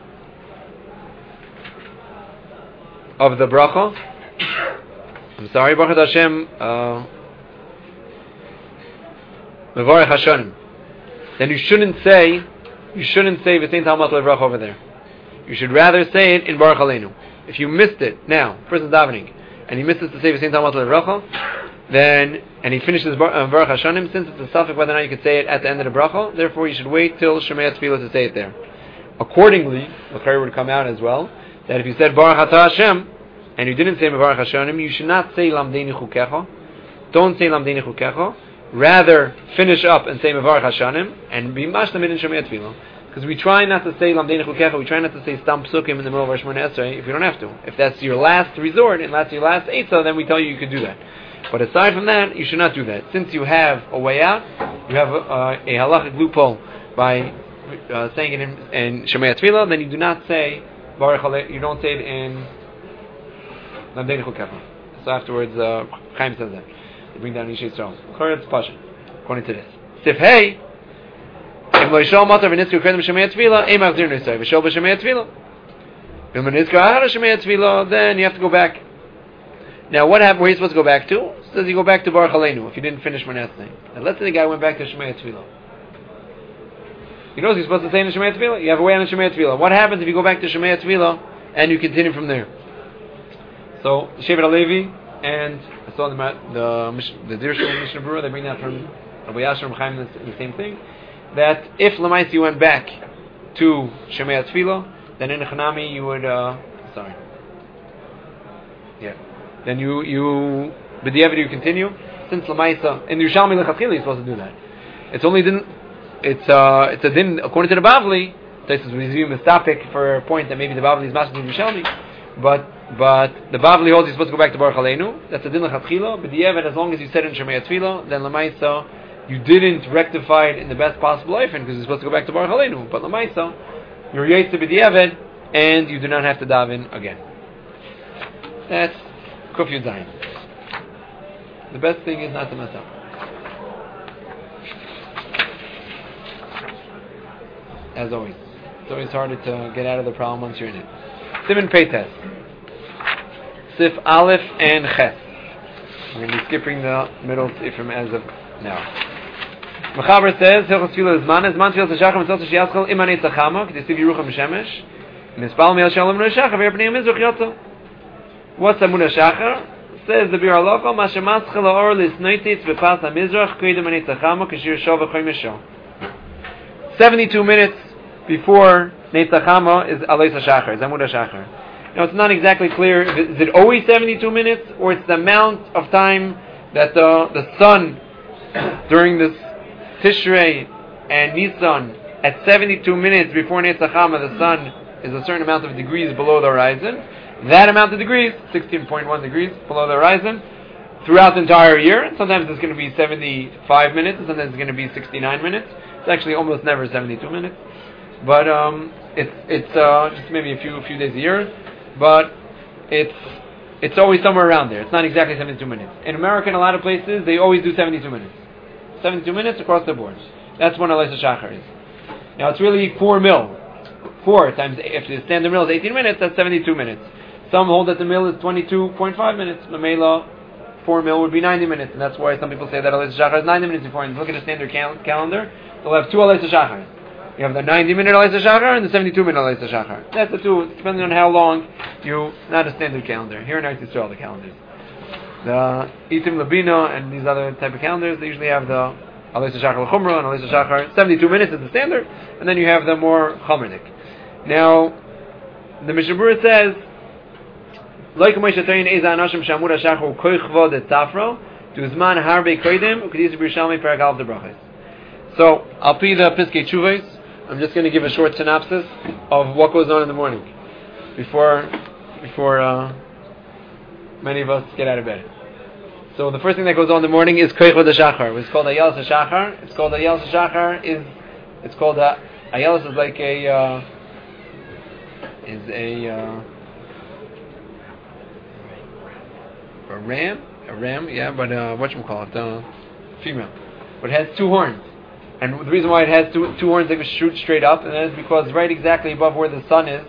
of the bracha, Baruch Atah Hashem Mevarech Hashanim, then you shouldn't say V'sein Talmud Levrach over there. You should rather say it in Baruch Aleinu. If you missed it, now, person's davening, and he misses to say V'sein Talmud Levrach, then, and he finishes Baruch Hashanim, since it's a suffix whether or not you could say it at the end of the bracha, therefore you should wait till Shemei Tefillah to say it there. Accordingly, the Chari would come out as well, that if you said Baruch Atah Hashem and you didn't say Baruch Hashem, you should not say Lamdeini Chukecha. Don't say Lamdeini Chukecha. Rather, finish up and say Baruch Hashem and be mashlamid in Shemei Tefillah. Because we try not to say Lamdeini Chukecha, we try not to say Stam Psukim in the middle of our Shemona Esrei if you don't have to. If that's your last resort and that's your last Eitzah, then we tell you could do that. But aside from that, you should not do that. Since you have a way out, you have a halachic loophole by saying it in Shemei Tefillah, then you do not say Baruch Halei, you don't say it in Lamdeini Chukecha. So afterwards, Chaim says that. You bring down Yishay Yisrael. It's Pasha, according to this. Sif Hey, if lo yishol matar v'nitzku kredem Shemei Tefillah, ein machzir nisay v'shol b'Shemei Tefillah. If v'nitzku ahara Shemei Tefillah, then you have to go back. Now, what happened? Where are you supposed to go back to? It says you go back to Baruch Aleinu if you didn't finish Manasseh. Now, let's say the guy went back to Shemei Tefillah. He knows he's supposed to say in the Shemei Tefillah. You have a way on the Shemei Tefillah. What happens if you go back to Shemei Tefillah and you continue from there? So, Shevet HaLevi and I saw the Dirshul Mishnah Berurah, they bring that from Rabbi Yasher and Chaim, the same thing. That if Lamaisi went back to Shemei Tefillah, then in Chanami you would then you b'diavad you continue. Since Lamaisa in the Yerushalmi Lechatchila you're supposed to do that. It's only din. It's a din according to the Bavli. This is we mistapik for a point that maybe the Bavli is master in Yerushalmi, but the Bavli holds you're supposed to go back to Baruch Aleinu. That's a din Lechatchila. B'diavad as long as you said in Shemei Tefillah, then Lamaisa you didn't rectify it in the best possible way because you're supposed to go back to Baruch Aleinu. But Lamaisa you're yet to b'diavad and you do not have to daven again. That's Kuf Yud Zayin. The best thing is not to mess up. As always. It's always harder to get out of the problem once you're in it. Siman Peites. Sif Aleph and Ches. We're going to be skipping the middle Sifrim as of now. Mechaber says, Hilchos Tefillah Zman Tefillah Shachar Mitzvot Sheyaschel Imanei Tzachama K'desiv Yerucham Shemesh Mispal Miel Shalom Minu Shachar V'Yerpnei Mizrach Yotzo. What's Amunah Shachar? Says the Bir Halacha, Mashemas Chelaor Lisnoitis V'Pas HaMizrach Koydem Anei Tzachama K'shir Shov V'Choy Mishal. 72 minutes before Neitzachama is Aleis HaShachar, is Amunah Shachar. Now it's not exactly clear, is it always 72 minutes, or it's the amount of time that the sun, during this Tishrei and Nisan, at 72 minutes before Neitzachama, the sun is a certain amount of degrees below the horizon. That amount of degrees, 16.1 degrees below the horizon, throughout the entire year. Sometimes it's going to be 75 minutes, and sometimes it's going to be 69 minutes. It's actually almost never 72 minutes, but it's just maybe a few days a year. But it's always somewhere around there. It's not exactly 72 minutes. In America, in a lot of places, they always do 72 minutes. 72 minutes across the board. That's when Aleis HaShachar is. Now it's really 4 mil. 4 times, if the standard mill is 18 minutes, that's 72 minutes. Some hold that the mill is 22.5 minutes. Mamela, 4 mil would be 90 minutes, and that's why some people say that Aleis HaShachar is 90 minutes before. And look at the standard calendar, they'll have 2 Aleis HaShachar. You have the 90-minute Aleis HaShachar and the 72-minute Aleis HaShachar. That's the two, depending on how long not a standard calendar. Here in Eretz Yisrael, the calendars. The Itim Labina and these other type of calendars, they usually have the Aleis HaShachar L'Chumra and Aleis HaShachar, 72 minutes is the standard, and then you have the more Chomernik. Now, the Mishnah Berurah says, Like Moshe Tayin Eza Anashim Shamur HaShachar Koichvo De Tzafro Tuzman Harbe Koidim Ukdis B'Yerushalmi Perek Aleph De Brachos. So, I'll be the Piskei Tshuvos. I'm just going to give a short synopsis of what goes on in the morning before many of us get out of bed. So the first thing that goes on in the morning is Koichvo De Shachar. It's called Ayelas HaShachar. It's called Ayelas HaShachar. Ayelas is like a ram, yeah, but whatchamacallit, female. But it has 2 horns. And the reason why it has two horns that shoot straight up, and that is because right exactly above where the sun is,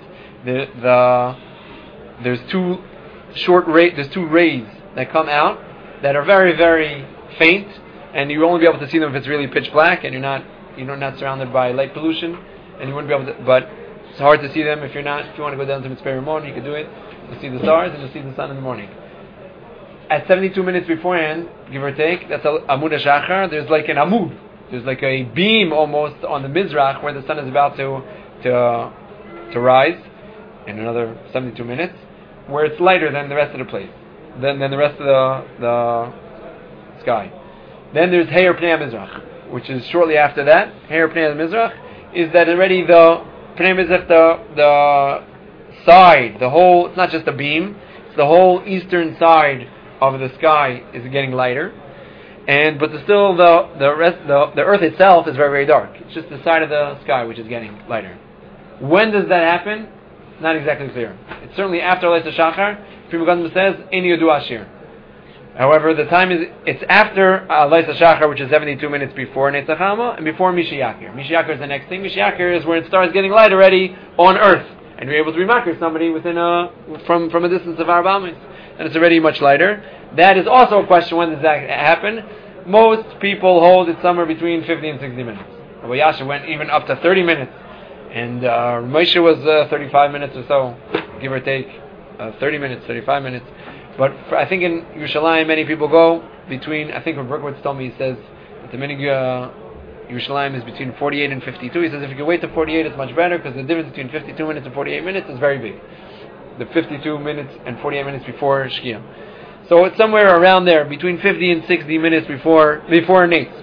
there's 2 rays that come out that are very, very faint, and you only be able to see them if it's really pitch black, and you're not surrounded by light pollution, and you wouldn't be able to. But it's hard to see them if you want to go down to Mitzvah Ramon, you can do it. You'll see the stars and you'll see the sun in the morning. At 72 minutes beforehand, give or take, that's Amud HaShachar. There's like an Amud. There's like a beam almost on the Mizrach where the sun is about to rise. in another 72 minutes, where it's lighter than the rest of the place, than the rest of the sky. Then there's Heir Pnei Mizrach, which is shortly after that. Heir Pnei Mizrach is that already the Pnei Mizrach, the side, the whole, it's not just a beam, it's the whole eastern side of the sky is getting lighter. But still the earth itself is very, very dark. It's just the side of the sky which is getting lighter. When does that happen? Not exactly clear. It's certainly after Leis HaShachar. Pri Megadim says, Ein Yodu Ashir. However, the time it's after Leis HaShachar, which is 72 minutes before Netz HaChama, and before Mishiyakir. Mishiyakir is the next thing. Mishiyakir is where it starts getting light already on earth. And you're able to remakir somebody within from a distance of Arba Amis. And it's already much lighter. That is also a question, when does that happen? Most people hold it somewhere between 50 and 60 minutes. Rabbi Yasha went even up to 30 minutes. And Moshe was 35 minutes or so, give or take. 30 minutes, 35 minutes. But I think in Yerushalayim, many people go between, I think when Berkowitz told me, he says that the minig Yerushalayim is between 48 and 52. He says if you can wait to 48, it's much better, because the difference between 52 minutes and 48 minutes is very big. The 52 minutes and 48 minutes before Shkia. So it's somewhere around there, between 50 and 60 minutes before Nates.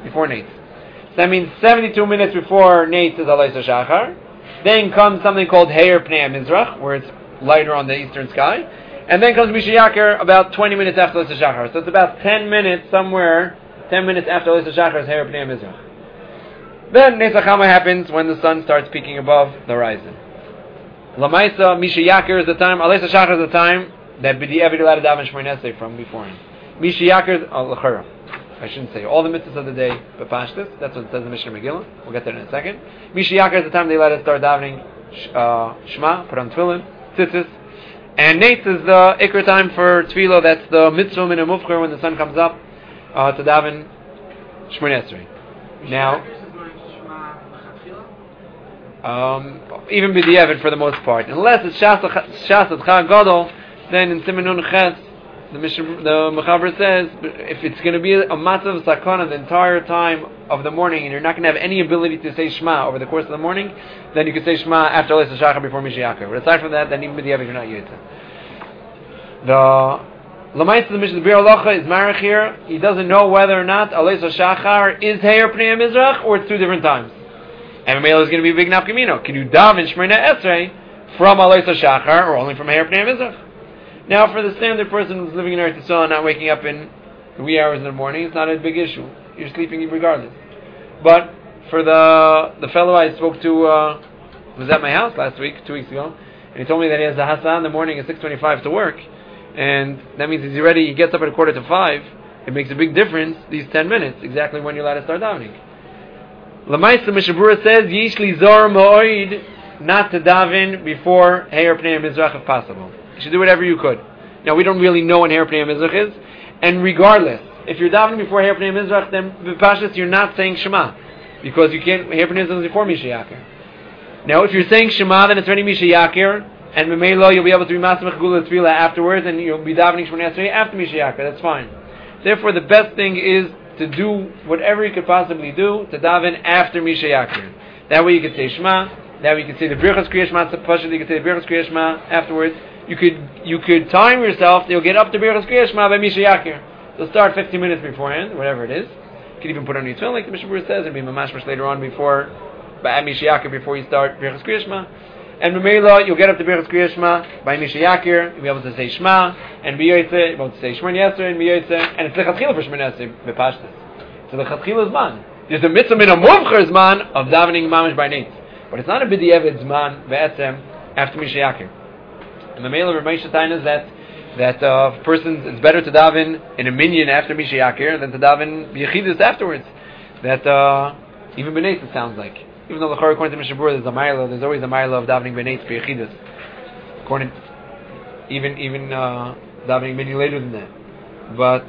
So that means 72 minutes before Nates is Aleis HaShachar. Then comes something called Heir Pnei Mizrach, where it's lighter on the eastern sky. And then comes Mishiyakir about 20 minutes after Leis HaShachar. So it's about 10 minutes somewhere, 10 minutes after Leis HaShachar is Heir Pnei Mizrach. Then Netz HaChama happens when the sun starts peaking above the horizon. Lamaisa, Mishiyakir is the time, Leis HaShachar is the time that B'di Evid allowed to daven Shmoneh Esrei from beforehand. Mishiyakir, L'chara. I shouldn't say all the mitzvahs of the day, but Pashtus, that's what it says in Mishnah Megillah. We'll get there in a second. Mishiyakir is the time they let us start davening Shema, put on Tefillin, Tzitzis. And Nates is the Ikr time for Tefillah, that's the mitzvah min ha-mufcher when the sun comes up to daven Shmoneh Esrei. Now, even b'di'evet for the most part. Unless it's Shas Chag Gadol, then in Siman Nun Ches, the Mechaber says, if it's going to be a matzav sakana the entire time of the morning, and you're not going to have any ability to say Shema over the course of the morning, then you can say Shema after Leis HaShachar before Mishiyakir. But aside from that, then even b'di'evet you're not yotze. The Lamais of the Mishnah, the Bir Halacha is Marach here. He doesn't know whether or not Aleis HaShachar is Heir Pnei Mizrach or it's two different times. And Mamela is going to be a big nafkamino. Can you daven Shmoneh Esrei from Aleis HaShachar or only from Heir Pnei Mizrach? Now, for the standard person who's living in Eretz Yisrael and not waking up in the wee hours in the morning, it's not a big issue. You're sleeping regardless. But for the fellow I spoke to, was at my house last week, 2 weeks ago, and he told me that he has a hasa in the morning at 6:25 to work, and that means he's ready. He gets up at 4:45. It makes a big difference. These 10 minutes, exactly when you're allowed to start davening. L'maisa Mishabura says Yish li zor ma'oid, not to daven before Heir Pnei Mizrach if possible. You should do whatever you could. Now, we don't really know when Heir Pnei Mizrach is, and regardless, if you're davening before Heir Pnei Mizrach, then b'pashtus you're not saying Shema, because you can't. Heir Pnei Mizrach is before Mishiyakir. Now, if you're saying Shema, then it's already Mishiyakir, and Memelo you'll be able to be Masamach Gula Tefillah afterwards, and you'll be davening Shmoneh Esrei after Mishiyakir. That's fine. Therefore, the best thing is to do whatever you could possibly do to daven after Mishiyakir. That way you could say Shema. That way you could say the Birchas Kriyas Shema. You could say the Birchas Kriyas Shema afterwards. You could time yourself. You'll get up to Birchas Kriyas Shema by Mishiyakir. So start 15 minutes beforehand, whatever it is. You can even put on your tefillin, like the Mishnah says, and be mamashmash later on before by Mishiyakir before you start Birchas Kriyas Shema. And B'meila, you'll get up to Birchas Kriyas Shema by Mishiyakir. You'll be able to say Shema and B'yoytze. You'll be able to say Shmoneh Esrei and B'yoytze. And it's lechatchila for Shmoneh Esrei b'pashtus. So lechatchila zman. There's a mitzvah min ha-muvcher zman of davening mamish by nates, but it's not a b'di'evet zman ve'etzem after Mishiyakir. And the B'meila Rav Moshe Taina is that persons, it's better to daven in a minyan after Mishiyakir than to daven b'yechidus afterwards. That even b'nates it sounds like. Even though according to Mishabur there's always a mila of davening b'nates b'yechidus. According, even davening minyan later than that. But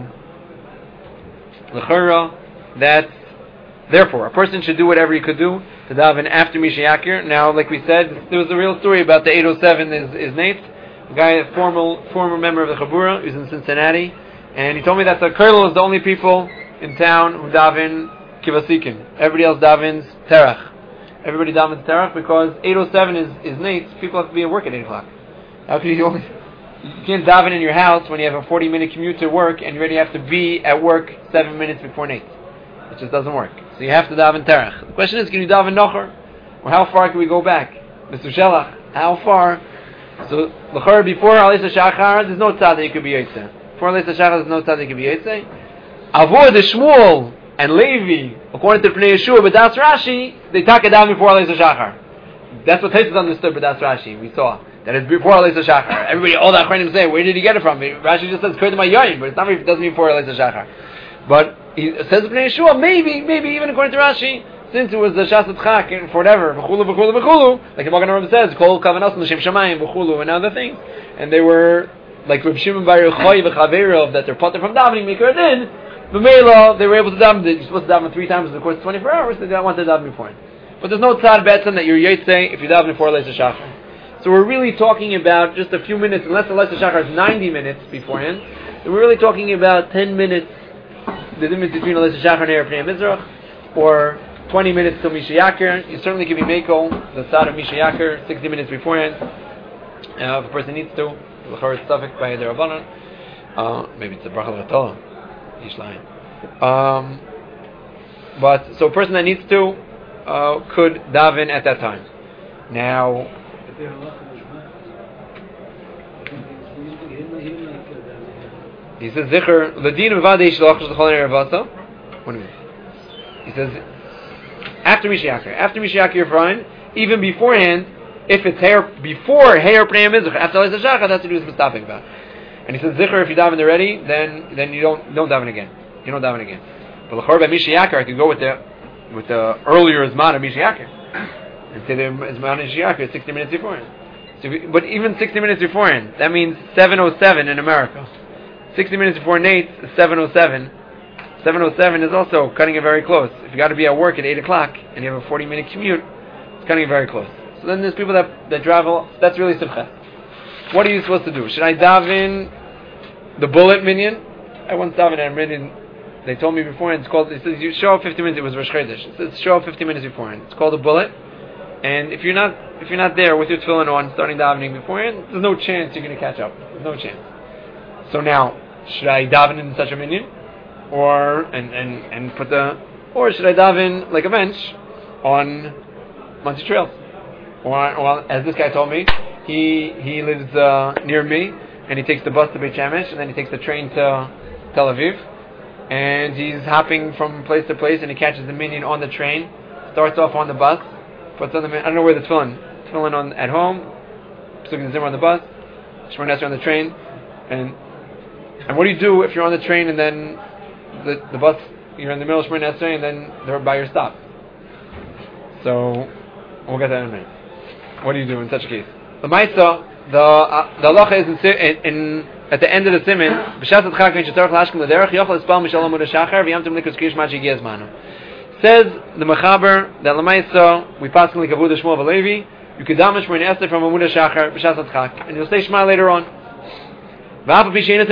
l'chara, that's therefore a person should do whatever he could do to daven after Mishiyakir. Now, like we said, there was a real story about the 807 is Nates, a guy, a former member of the Chabura, who's in Cincinnati, and he told me that the Kurl is the only people in town who daven Kivasikin. Everybody else davens Terach. everybody daven terach because 8:07 is Nates. People have to be at work at 8 o'clock. How can you can't daven in your house when you have a 40-minute commute to work and you already have to be at work 7 minutes before Nates. It just doesn't work. So you have to daven terach. The question is, can you daven nocher? Or how far can we go back? Mr. Shelach, how far? So, l'chor, before Alis HaShachar, there's no tzad that you could be Yitzeh. Before Alis HaShachar, there's no tzad that you could be Yitzeh. Avoid the Shmuel and Levi, according to Pnei Yeshua, but that's Rashi, they talk it down before Alis HaShachar. That's what Taisus understood, but that's Rashi. We saw that it's before Alis HaShachar. Everybody, all the Achronim say, where did he get it from? Rashi just says, Kod Mayoyim, but it doesn't mean before Alis HaShachar. But he says Pnei Yeshua, maybe even according to Rashi, since it was the Shas Tzchak and for whatever, v'chulu, like the Magen Avraham says, Kol Kavanos L'Shem Shamayim, v'chulu, and other things, and they were like Reb Shimon Bar Yochai v'Chaverov that they're potter from davening, make her din. B'meila, they were able to daven. You're supposed to daven 3 times in the course of 24 hours. So they don't want to daven before. But there's no tzad betzim that you're Yitzei if you daven before Leis HaShachar. So we're really talking about just a few minutes, unless the Leis HaShachar is 90 minutes beforehand. So we're really talking about 10 minutes, the difference between Leis HaShachar and Erev Pnei Mizrach, or 20 minutes till Misha Yaker. You certainly can be Meiko, the tzad of Misha Yaker, 60 minutes beforehand. If a person needs to, l'chor it's suffix by the Rabbanan. Maybe it's a bracha l'chatola. But so a person that needs to could daven at that time. Now, he says Zikr Ladin Mevadei Shlach Sh'Chol Nerevasa. What do you mean? He says after Misha Yaker you're fine. Even beforehand, if it's hair before hair Pnei Mizrach, after Leis HaShachar, that's what he was stopping about. And he says Zikr, if you daven already, then you don't daven again. You don't daven again. But l'chor by Misha Yaker, I could go with the earlier Zman of Misha Yaker and say the Zman of Misha Yaker is 60 minutes beforehand. So but even 60 minutes beforehand, that means 7:07 in America. 60 minutes before Nate is 7:07. 7:07 is also cutting it very close. If you got to be at work at 8 o'clock and you have a 40-minute commute, it's cutting it very close. So then there's people that travel. That's really simcha. What are you supposed to do? Should I daven the bullet minyan? I once davened at a minyan. They told me beforehand. It's called. It says you show up 50 minutes. It was Rosh Chodesh. It says show up 50 minutes beforehand. It's called a bullet. And if you're not there with your tefillin on, starting davening beforehand, there's no chance you're going to catch up. There's no chance. So now, should I daven in such a minyan, or should I daven like a bench on Monsey Trails? Or as this guy told me, he lives near me, and he takes the bus to Beit Shemesh, and then he takes the train to Tel Aviv, and he's hopping from place to place, and he catches the minyan on the train, starts off on the bus, puts on the I don't know where the tefillin on at home, putting the zimmer on the bus, Shemona Esrei on the train, and what do you do if you're on the train and then the bus, you're in the middle of Shemona Esrei and then they're by your stop? So we'll get that in a minute. What do you do in such a case? The Maisa, the halacha is in at the end of the siman. Says the Mechaber that Lamaisa we pass like Avuda Shmuel Valevi. You could damish for an Esther from Amuda Shachar b'Shas Tzchak, and you'll say Shema later on. It's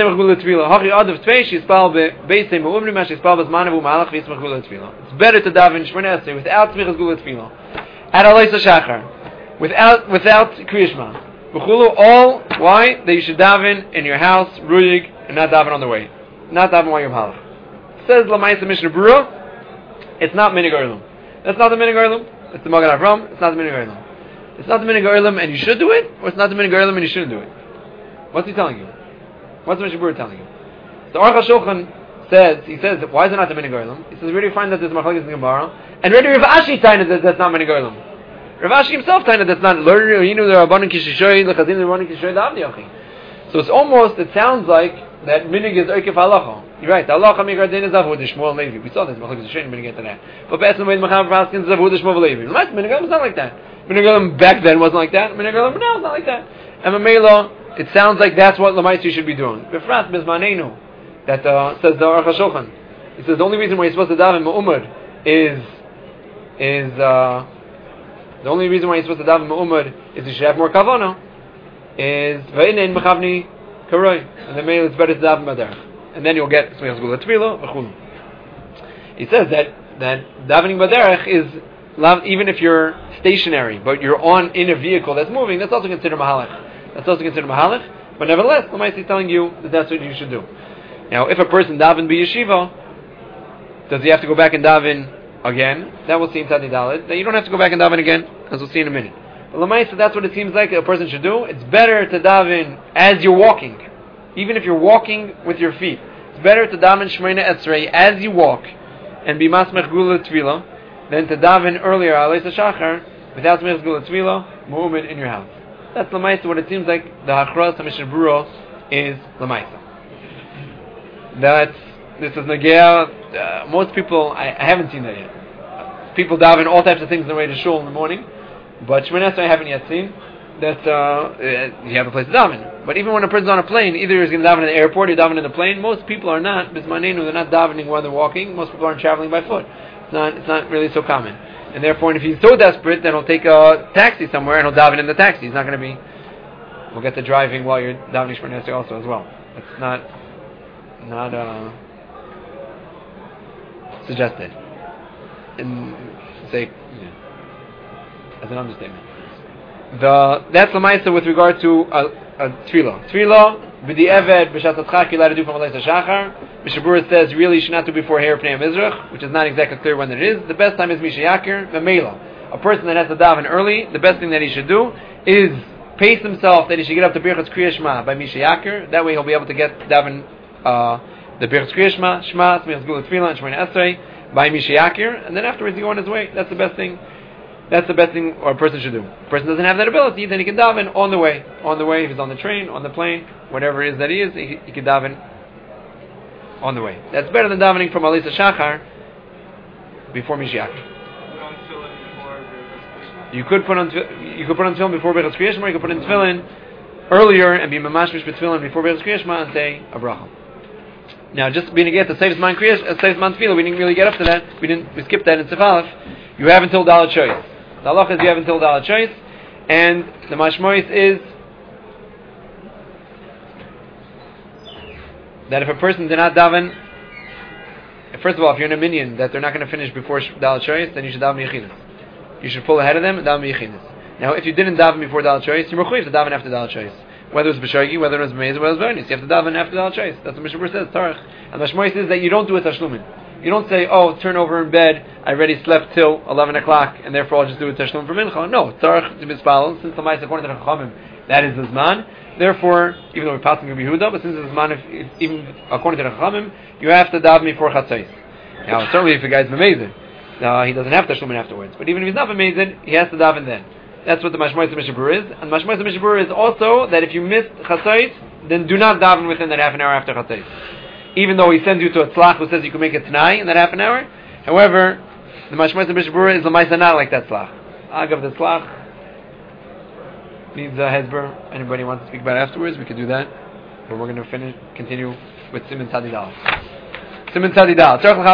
better to daven Shemona Esrei without Smichas Gula Tefillah at Alois HaShachar, without Kriya Shema. All why that you should daven in your house, ruyig, and not daven on the way, not daven while you're malach. Says Lamaisa Mishnah Berurah, it's not minig olam. That's not the minig olam. It's the Magen Avraham. It's not the minig olam. It's not the minig olam, and you should do it, or it's not the minig olam and you shouldn't do it. What's he telling you? What's the Mishnah Berurah telling you? The Aruch HaShulchan says, why is it not the minig olam? He says, where do you find that there's machlokes in the Gemara? And where do Rav Ashi find that that's not minig olam? Rav Ashi himself find that that's not learning. You know the Rabbanan Kishishoy, the Chazin, the Rabbanan Kishishoy, the Avdi Yochi. So it sounds like that minig is oikef halacha. You're right. The halacha migadin is avodah Shmuel Levi. We saw this. Machlokes Yisrael minig into that. But Be'etzim Moed Mechaber Paskin is avodah Shmuel Levi. Minig olam is not like that. Minig olam back then wasn't like that. Minig olam now is not like that. And Mamela, it sounds like that's what Lamaisi should be doing. Befrat Bizmanenu, that says the Aruch HaShulchan. He says the only reason why you're supposed to daven Me'umad is the only reason why you're supposed to daven Me'umad is you should have more kavanah. Is Ve'inin Mechavni Karoi, and the male it's better to daven Baderech, and then you'll get Smichas Gula Tefillah v'chulu. He says that davening Baderech is even if you're stationary, but you're in a vehicle that's moving, that's also considered mahalach. But nevertheless, the Lamaisa is telling you that that's what you should do. Now, if a person daven b'yeshiva, does he have to go back and daven again? That we'll see in Tzadi Dalet. That you don't have to go back and daven again, as we'll see in a minute. But Lamaisa, that's what it seems like a person should do. It's better to daven as you're walking, even if you're walking with your feet. It's better to daven Shemona Esrei as you walk and be masmech gula tefillah than to daven earlier Aleis HaShachar without masmech gula tefillah mu'min in your house. That's Lamaisa. What it seems like the Hachras HaMishnah Berurah is Lamaisa. This is Nagea. Most people, I haven't seen that yet. People daven all types of things on the way to shul in the morning, but Shemona Esrei I haven't yet seen. That you have a place to daven. But even when a person's on a plane, either he's going to daven in the airport or daven in the plane. Most people are not, bismanenu, they're not davening while they're walking. Most people aren't traveling by foot. It's not really so common. And therefore, if he's so desperate, then he'll take a taxi somewhere and he'll daven in the taxi. He's not going to be, we'll get to driving while you're davening Shemona Esrei also as well. It's not suggested. And say, as an understatement. That's Lamaisa with regard to a tefillah. Tefillah, b'di eved, b'shat tzchak, you're allowed to do from Aleis HaShachar. Mishnah Berurah says, really, you should not do before Hair Pnei HaMizrach, which is not exactly clear when it is. The best time is Mishayakir, Memela. A person that has to daven early, the best thing that he should do is pace himself that he should get up to Birchas Kriya Shema by Mishayakir. That way he'll be able to get daven the Birchas Kriya Shema, Shema, Tzmiach Gula Tefillah, and Shemona Esrei by Mishayakir, and then afterwards you go on his way. That's the best thing. That's the best thing a person should do. If a person doesn't have that ability, then he can daven on the way. On the way, if he's on the train, on the plane, whatever it is that he is, he can daven on the way. That's better than davening from Aleis HaShachar before Mishayakir. You could put on tefillin before Birchas Kriya Shema, or you could put in tefillin earlier and be mamashmish b'tefillin before Birchas Kriya Shema and say a bracha. Now, just being again the Seif Zman Tefillah, we didn't really get up to that. We skipped that in Sif Aleph. You have until Dalet Shoyis. The halacha is you have until Dalet Shoyis, and the mashmois is that if a person did not daven, first of all, if you're in a minyan that they're not going to finish before Dalet Shoyis, then you should daven Yechinas. You should pull ahead of them and daven Yechinas. Now, if you didn't daven before Dalet Shoyis, you're mechuyev to daven after Dalet Shoyis. Whether it's b'shoigi, whether it's b'meiz, whether it's b'ernis, you have to daven after Dalet Shoyis. That's what Mishnah Berurah says. Tarach. And the mashmois is that you don't do a tashlumin. You don't say, oh, turn over in bed, I already slept till 11 o'clock, and therefore I'll just do a tashlum for mincha. No, tzarech to mispalel, since the ma'ase according to the chachamim, that is the zman. Therefore, even though we're passing Rabbi Yehuda, but since it's zman, even according to the chachamim, you have to daven before chatzos. Now, certainly if the guy's b'mezid, he doesn't have tashlumin afterwards. But even if he's not b'mezid, he has to daven then. That's what the mashmois of Mishnah Berurah is. And the mashmois of Mishnah Berurah is also that if you missed chatzos, then do not daven within that half an hour after chatzos. Even though he sends you to a tzlach who says you can make it tonight in that half an hour. However, the mashmois of Mishnah Berurah is l'maisa not like that tzlach. Agav, the tzlach needs a hezber. Anybody wants to speak about it afterwards, we could do that. But we're going to continue with Siman Tzadi Dal. Siman Tzadi Dal.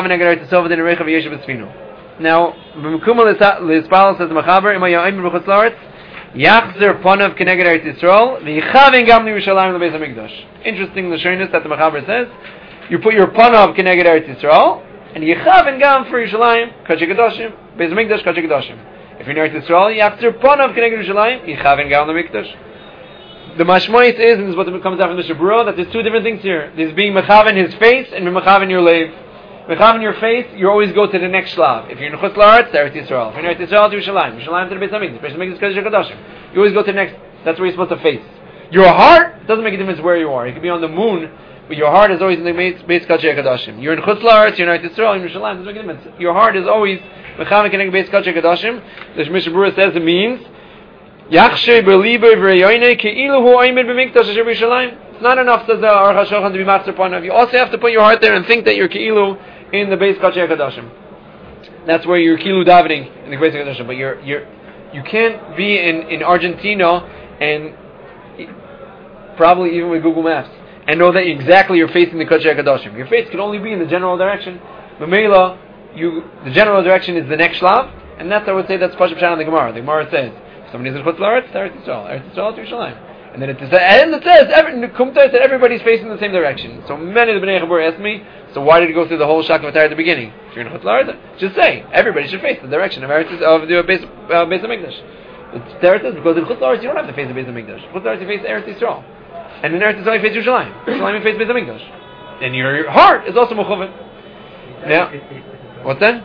Now, B'mekuma l'Yispal says the Mechaber, Ima Ya'im B'chutz La'aretz, Yachzer Ponav Keneged Eretz Yisrael, V'yichavin Gam L'Yerushalayim L'Beis HaMikdash. Interesting, the shaynis that the Mechaber says, you put your Ponav Keneged Eretz Yisrael, and Yichavin Gam for Yerushalayim, Kachei Kedoshim, Beis HaMikdash, Kachei Kedoshim. If you're in Eretz Yisrael, Yachzer Ponav Keneged Yerushalayim, Yichavin Gam L'Mikdash. The mashmois is, and this is what comes out from Mishnah Berurah, that there's two different things here. There's being Mechaven his face, and Mechaven your leiv. Mechaven your face, you always go to the next shlav. If you're in Chutz La'aretz, Eretz Yisrael. If you're in Eretz Yisrael, to Yerushalayim. Yerushalayim to the Beis HaMikdash. Beis HaMikdash, Kachei Kedoshim. You always go to the next. That's where you're supposed to face. Your heart doesn't make a difference where you are. You could be on the moon, but your heart is always in the Beis Kachei Kedoshim. You're in Chutz La'aretz, you're in Eretz Yisrael, in Yerushalayim, doesn't make a difference. Your heart is always Mechaven Keneged Beis Kachei Kedoshim. The Mishnah Berurah says it means Yachshei b'liber v'reyoynei ke'ilu hu oimed b'mikdash asher b'Yerushalayim. It's not enough, says the Aruch HaShulchan, to be master ponav. You also have to put your heart there and think that you're ke'ilu in the Beis Kachei Kedoshim. That's where you're ke'ilu davening in the Beis Kedoshim. But you can't be in Argentina and probably even with Google Maps and know that exactly you're facing the Kachei Kedoshim. Your face can only be in the general direction. B'meila, the general direction is the next shlav, and that's I would say that's Pashup Pshat on the Gemara. The Gemara says, if somebody is in Chutz La'aretz, Eretz Yisrael to Yerushalayim. And then it says Kumta said everybody's facing the same direction. So many of the Bnei Chabur asked me, so why did it go through the whole Shak Vatar at the beginning? If you're in Chutz La'aretz, just say everybody should face the direction of the Beis Hamikdash. The Teretz says because in Chutz La'aretz you don't have to face the Beis Hamikdash. Chutz La'aretz you face Eretz Yisrael, and in Eretz Yisrael you face Yerushalayim. Yerushalayim you face Beis Hamikdash, and your heart is also Mechuvet. Now, what then?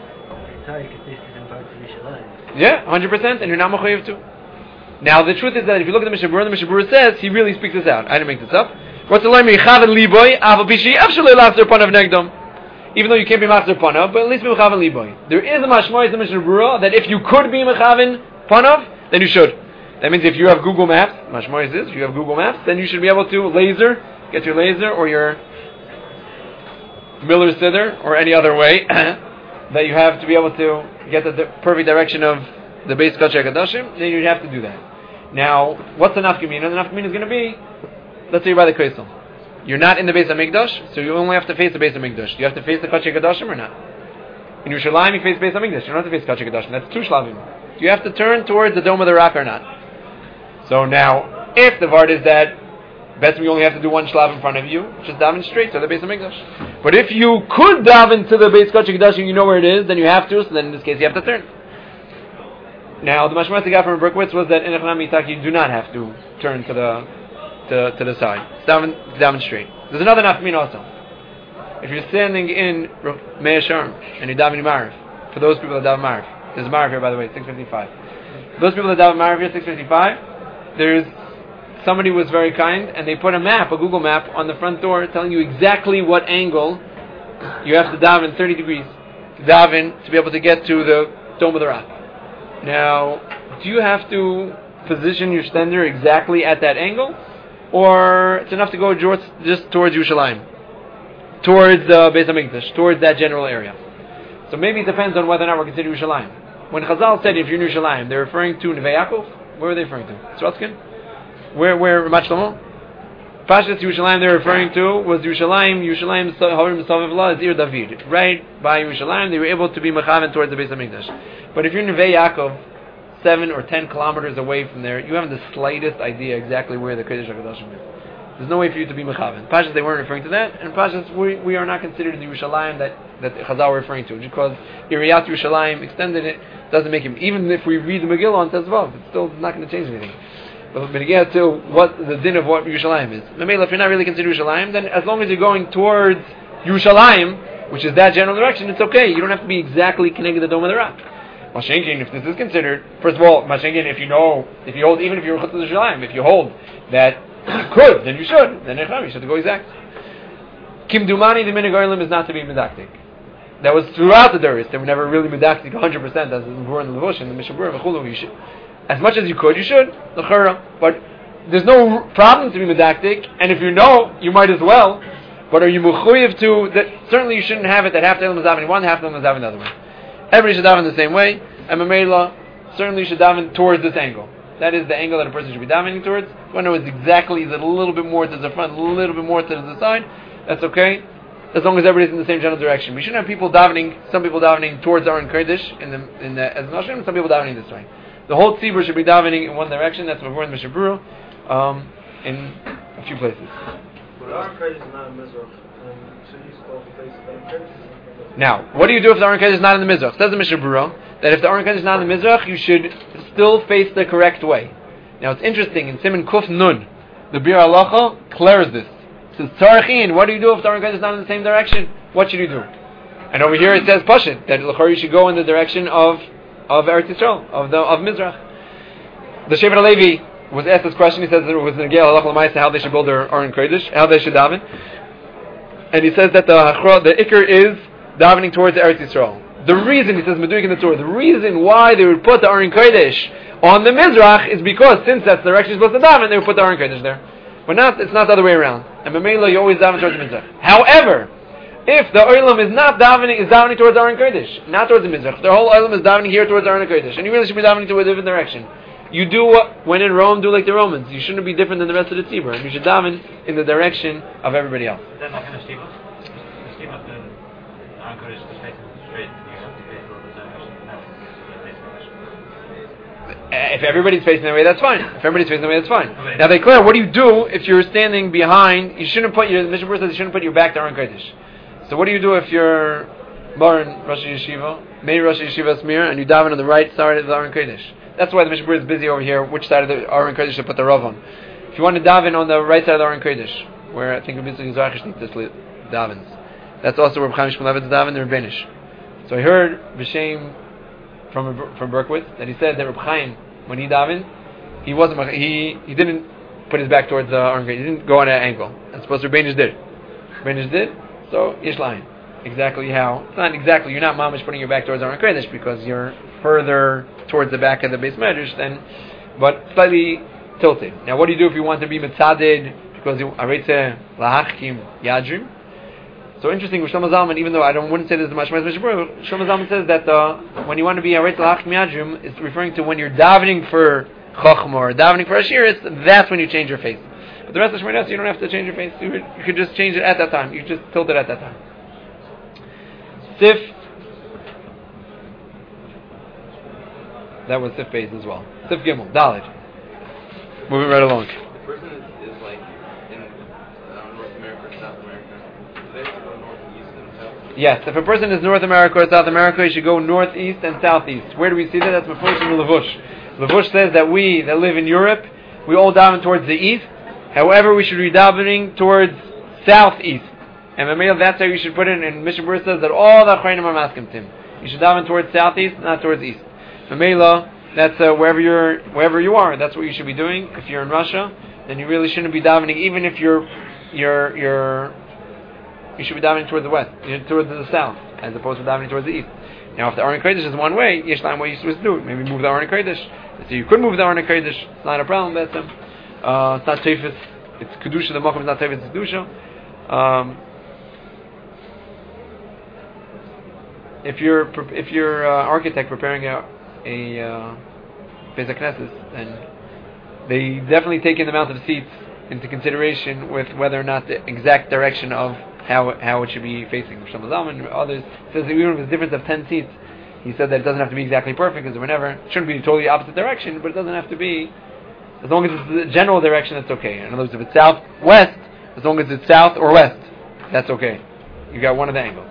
Yeah, 100%, and you're not Mechuyev too. Now the truth is that if you look at the Mishnah Berurah says he really speaks this out. I didn't make this up. What's the line? Even though you can't be Machzer Panav, but at least be Mechavan Liboy. There is a mashmois in the Mishnah Berurah that if you could be Mechavan Panav, then you should. That means if you have Google Maps, mashmois is if you have Google Maps, then you should be able to get your laser or your Miller Siddur or any other way that you have to be able to get the perfect direction of the Beis Kodesh HaKadoshim, then you'd have to do that. Now, what's the nafkamina? The nafkamina is going to be, let's say you're by the Kaisel. You're not in the Beis HaMikdash, so you only have to face the Beis HaMikdash. Do you have to face the Kodesh HaKadoshim or not? In Yerushalayim, you face Beis HaMikdash. You don't have to face Kodesh HaKadoshim. That's 2 shlavim. Do you have to turn towards the Dome of the Rock or not? So now, if the vart is that, you only have to do 1 shlav in front of you, just daven straight to the Beis HaMikdash. But if you could daven to the Beis Kodesh HaKadoshim, you know where it is, then you have to, so then in this case you have to turn. Now, the mashmas they got from Berkowitz was that in Echanam Yitak you do not have to turn to the side. It's daven straight. There's another nafkamin also. If you're standing in Mea Sharm and you're davening Mariv, for those people that daven Mariv, there's Mariv here by the way, 6:55. For those people that daven Mariv here, 6:55, there's somebody was very kind and they put a Google map on the front door telling you exactly what angle you have to daven 30 degrees to daven to be able to get to the Dome of the Rock. Now, do you have to position your stender exactly at that angle? Or it's enough to go just towards Yerushalayim? Towards Beis HaMikdash, towards that general area. So maybe it depends on whether or not we're considering Yerushalayim. When Chazal said if you're in Yerushalayim, they're referring to Neve Yaakov? Where are they referring to? Srotskin? Where Ramat Shlomo? Pashas Yerushalayim they're referring to was Yerushalayim Harim Savivla is Ir David. Right by Yerushalayim, they were able to be Mechaven towards the Beis HaMikdash. But if you're in Neve Yaakov, 7 or 10 kilometers away from there, you haven't the slightest idea exactly where the Kodesh HaKadoshim is. There's no way for you to be Mechaven. Pashas they weren't referring to that, and Pashas we are not considered the Yerushalayim that Chazal were referring to, because Iriyat Yerushalayim extended it, doesn't make him, even if we read the Megillah on Tezvav, it's still not going to change anything. But when you get to what the din of what Yerushalayim is, if you're not really considered Yerushalayim, then as long as you're going towards Yerushalayim, which is that general direction, it's okay. You don't have to be exactly connected to the Dome of the Rock. Mashenkin, if this is considered, first of all, Mashenkin, if you hold, even if you're Chutz Yerushalayim, if you hold that you could, then you should. Then you should go exact. Kim Dumani, the Minig Olim is not to be medactic. That was throughout the Duris. They were never really medactic 100%, as in the Levush and the Mishnah Berurah, you should. As much as you could, you should. But there's no problem to be medactic, and if you know, you might as well. But are you mechuyev to that? Certainly you shouldn't have it that half the Elam is davening one, half the Elam is davening the other way. Everybody should daven the same way. And Mamela, certainly you should daven towards this angle. That is the angle that a person should be davening towards. You want to know exactly, is it a little bit more to the front, a little bit more to the side? That's okay, as long as everybody's in the same general direction. We shouldn't have people davening, some people davening towards Aron Kodesh in the as Nashim, and some people davening this way. The whole tzibur should be davening in one direction. That's what we're in the Mishnah Berurah, in a few places. Now, what do you do if the Aron Kodesh is not in the Mizrach? Says the Mishnah Berurah that if the Aron Kodesh is not in the Mizrach, you should still face the correct way. Now, it's interesting in Siman Kuf Nun, the Bir Halacha clears this. It says Tzarachin. What do you do if the Aron Kodesh is not in the same direction? What should you do? And over here it says Pashit that you should go in the direction of Eretz Yisrael, of Mizrach. The Shevet HaLevi was asked this question. He says it was in Gel Halach L'Maisa how they should build their Aron Kodesh, how they should daven. And he says that the Iker is davening towards Eretz Yisrael. The reason, he says, Meduik in the Torah, the reason why they would put the Aron Kodesh on the Mizrach is because since that's the direction you're supposed to daven, they would put the Aron Kodesh there. But it's not the other way around. And Mamela, you always daven towards the Mizrach. However, if the Olam is davening towards Aron Kodesh, not towards the Mizrach, the whole Olam is davening here towards Aron Kodesh, and you really should be davening to a different direction. You do when in Rome, do like the Romans. You shouldn't be different than the rest of the tzibur, and you should daven in the direction of everybody else. Is that not kind of Shtiva? Shtiva, the Aron Kodesh is facing straight, you have to face a little bit direction. No, If everybody's facing that way, that's fine. If everybody's facing that way, that's fine. Okay. Now they clear, what do you do if you're standing behind? You shouldn't put your, the Mishnah Berurah says you shouldn't put your back to Aron Kodesh. So what do you do if you're Moran Rosh Yeshiva, maybe Rosh Yeshiva Smir, and you daven on the right side of the Aron Kodesh? That's why the Mishnah Berurah is busy over here, which side of the Aron Kodesh to put the Rav on. If you want to daven on the right side of the Aron Kodesh, where I think Rabbi Yitzchak Zachar davens, that's also Reb Chaim Shmulevetz daven, the Rebbeinish. So I heard B'Shem from Berkowitz that he said that Reb Chaim, when he davened, he didn't put his back towards the Aron Kodesh. He didn't go on an angle. That's supposed to Rebbeinish did. Rebbeinish did. So Yesh Lain. Exactly how? It's not exactly. You're not mamish putting your back towards Aron Kodesh because you're further towards the back of the base medrash then, but slightly tilted. Now, what do you do if you want to be mitzaded because you aretze lahachkim yadrim? So interesting with Shlomo Zalman, even though I wouldn't say this is much more Mishnah Berurah, Shlomo Zalman says that when you want to be aretze lahachkim yadrim, it's referring to when you're davening for chochmah or davening for ashiris. That's when you change your face. But the rest of Shemini you don't have to change your face. You could just change it at that time. You just tilt it at that time. Sif. That was Sif base as well. Sif Gimel. Dalet. Moving right along. The person is like in North America or South America. Do they have to go northeast and south? Yes. If a person is North America or South America, he should go northeast and southeast. Where do we see that? That's Mefosh and Levush. Levush says that we that live in Europe, we all daven towards the east. However, we should be davening towards southeast. And Mamela, that's how you should put it. And Mishnah Berurah says that all the Achrayim are maskim tim. You should daven towards southeast, not towards east. Mamela, that's wherever you are. That's what you should be doing. If you're in Russia, then you really shouldn't be davening. Even if you should be davening towards the west, towards the south, as opposed to davening towards the east. Now, if the Aron Kodesh is one way, yesh laim, what you're supposed to do? Maybe move the Aron Kodesh. So you could move the Aron Kodesh. It's not a problem. That's it's not teifus. It's kedusha. The makom is not teifus. It's kedusha. If you're architect preparing a Beis HaKnesses, then they definitely take in the amount of seats into consideration with whether or not the exact direction of how it should be facing. Shlomo Zalman and others says that even if it's a difference of 10 seats, he said that it doesn't have to be exactly perfect because it shouldn't be totally opposite direction, but it doesn't have to be, as long as it's the general direction, that's okay. In other words, if it's south-west, as long as it's south or west, that's okay. You got one of the angles.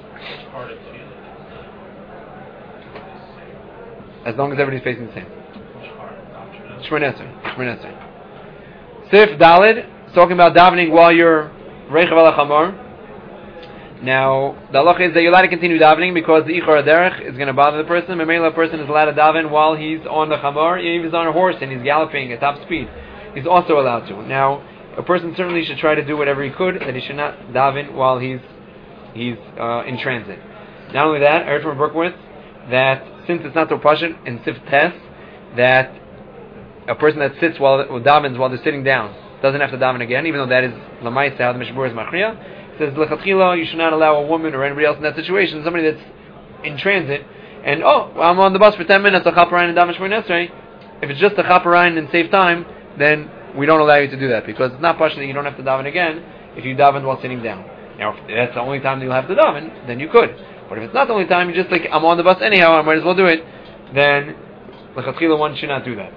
As long as everybody's facing the same. Shmoneh Esrei. Sif Daled, talking about davening while you're Reichav al Chamor. Now, the halacha is that you're allowed to continue davening because the Ichar Derech is going to bother the person. Memela, a person is allowed to daven while he's on the Chamor, even if he's on a horse and he's galloping at top speed. He's also allowed to. Now, a person certainly should try to do whatever he could, that he should not daven while he's in transit. Not only that, I heard from Berkowitz that since it's not so pashut in Sif Tes, that a person that sits davens while they're sitting down doesn't have to daven again, even though that is Lamaisa, how the Mishnah Berurah is Machriya. Says lechatchila, you should not allow a woman or anybody else in that situation, somebody that's in transit, and I'm on the bus for 10 minutes, a chaperine and daven Shmoneh Esrei. If it's just a chaperine and save time, then we don't allow you to do that because it's not pashut that you don't have to daven again if you daven while sitting down. Now, if that's the only time that you'll have to daven, then you could. But if it's not the only time, you just like, I'm on the bus anyhow, I might as well do it, then lechatchila one should not do that.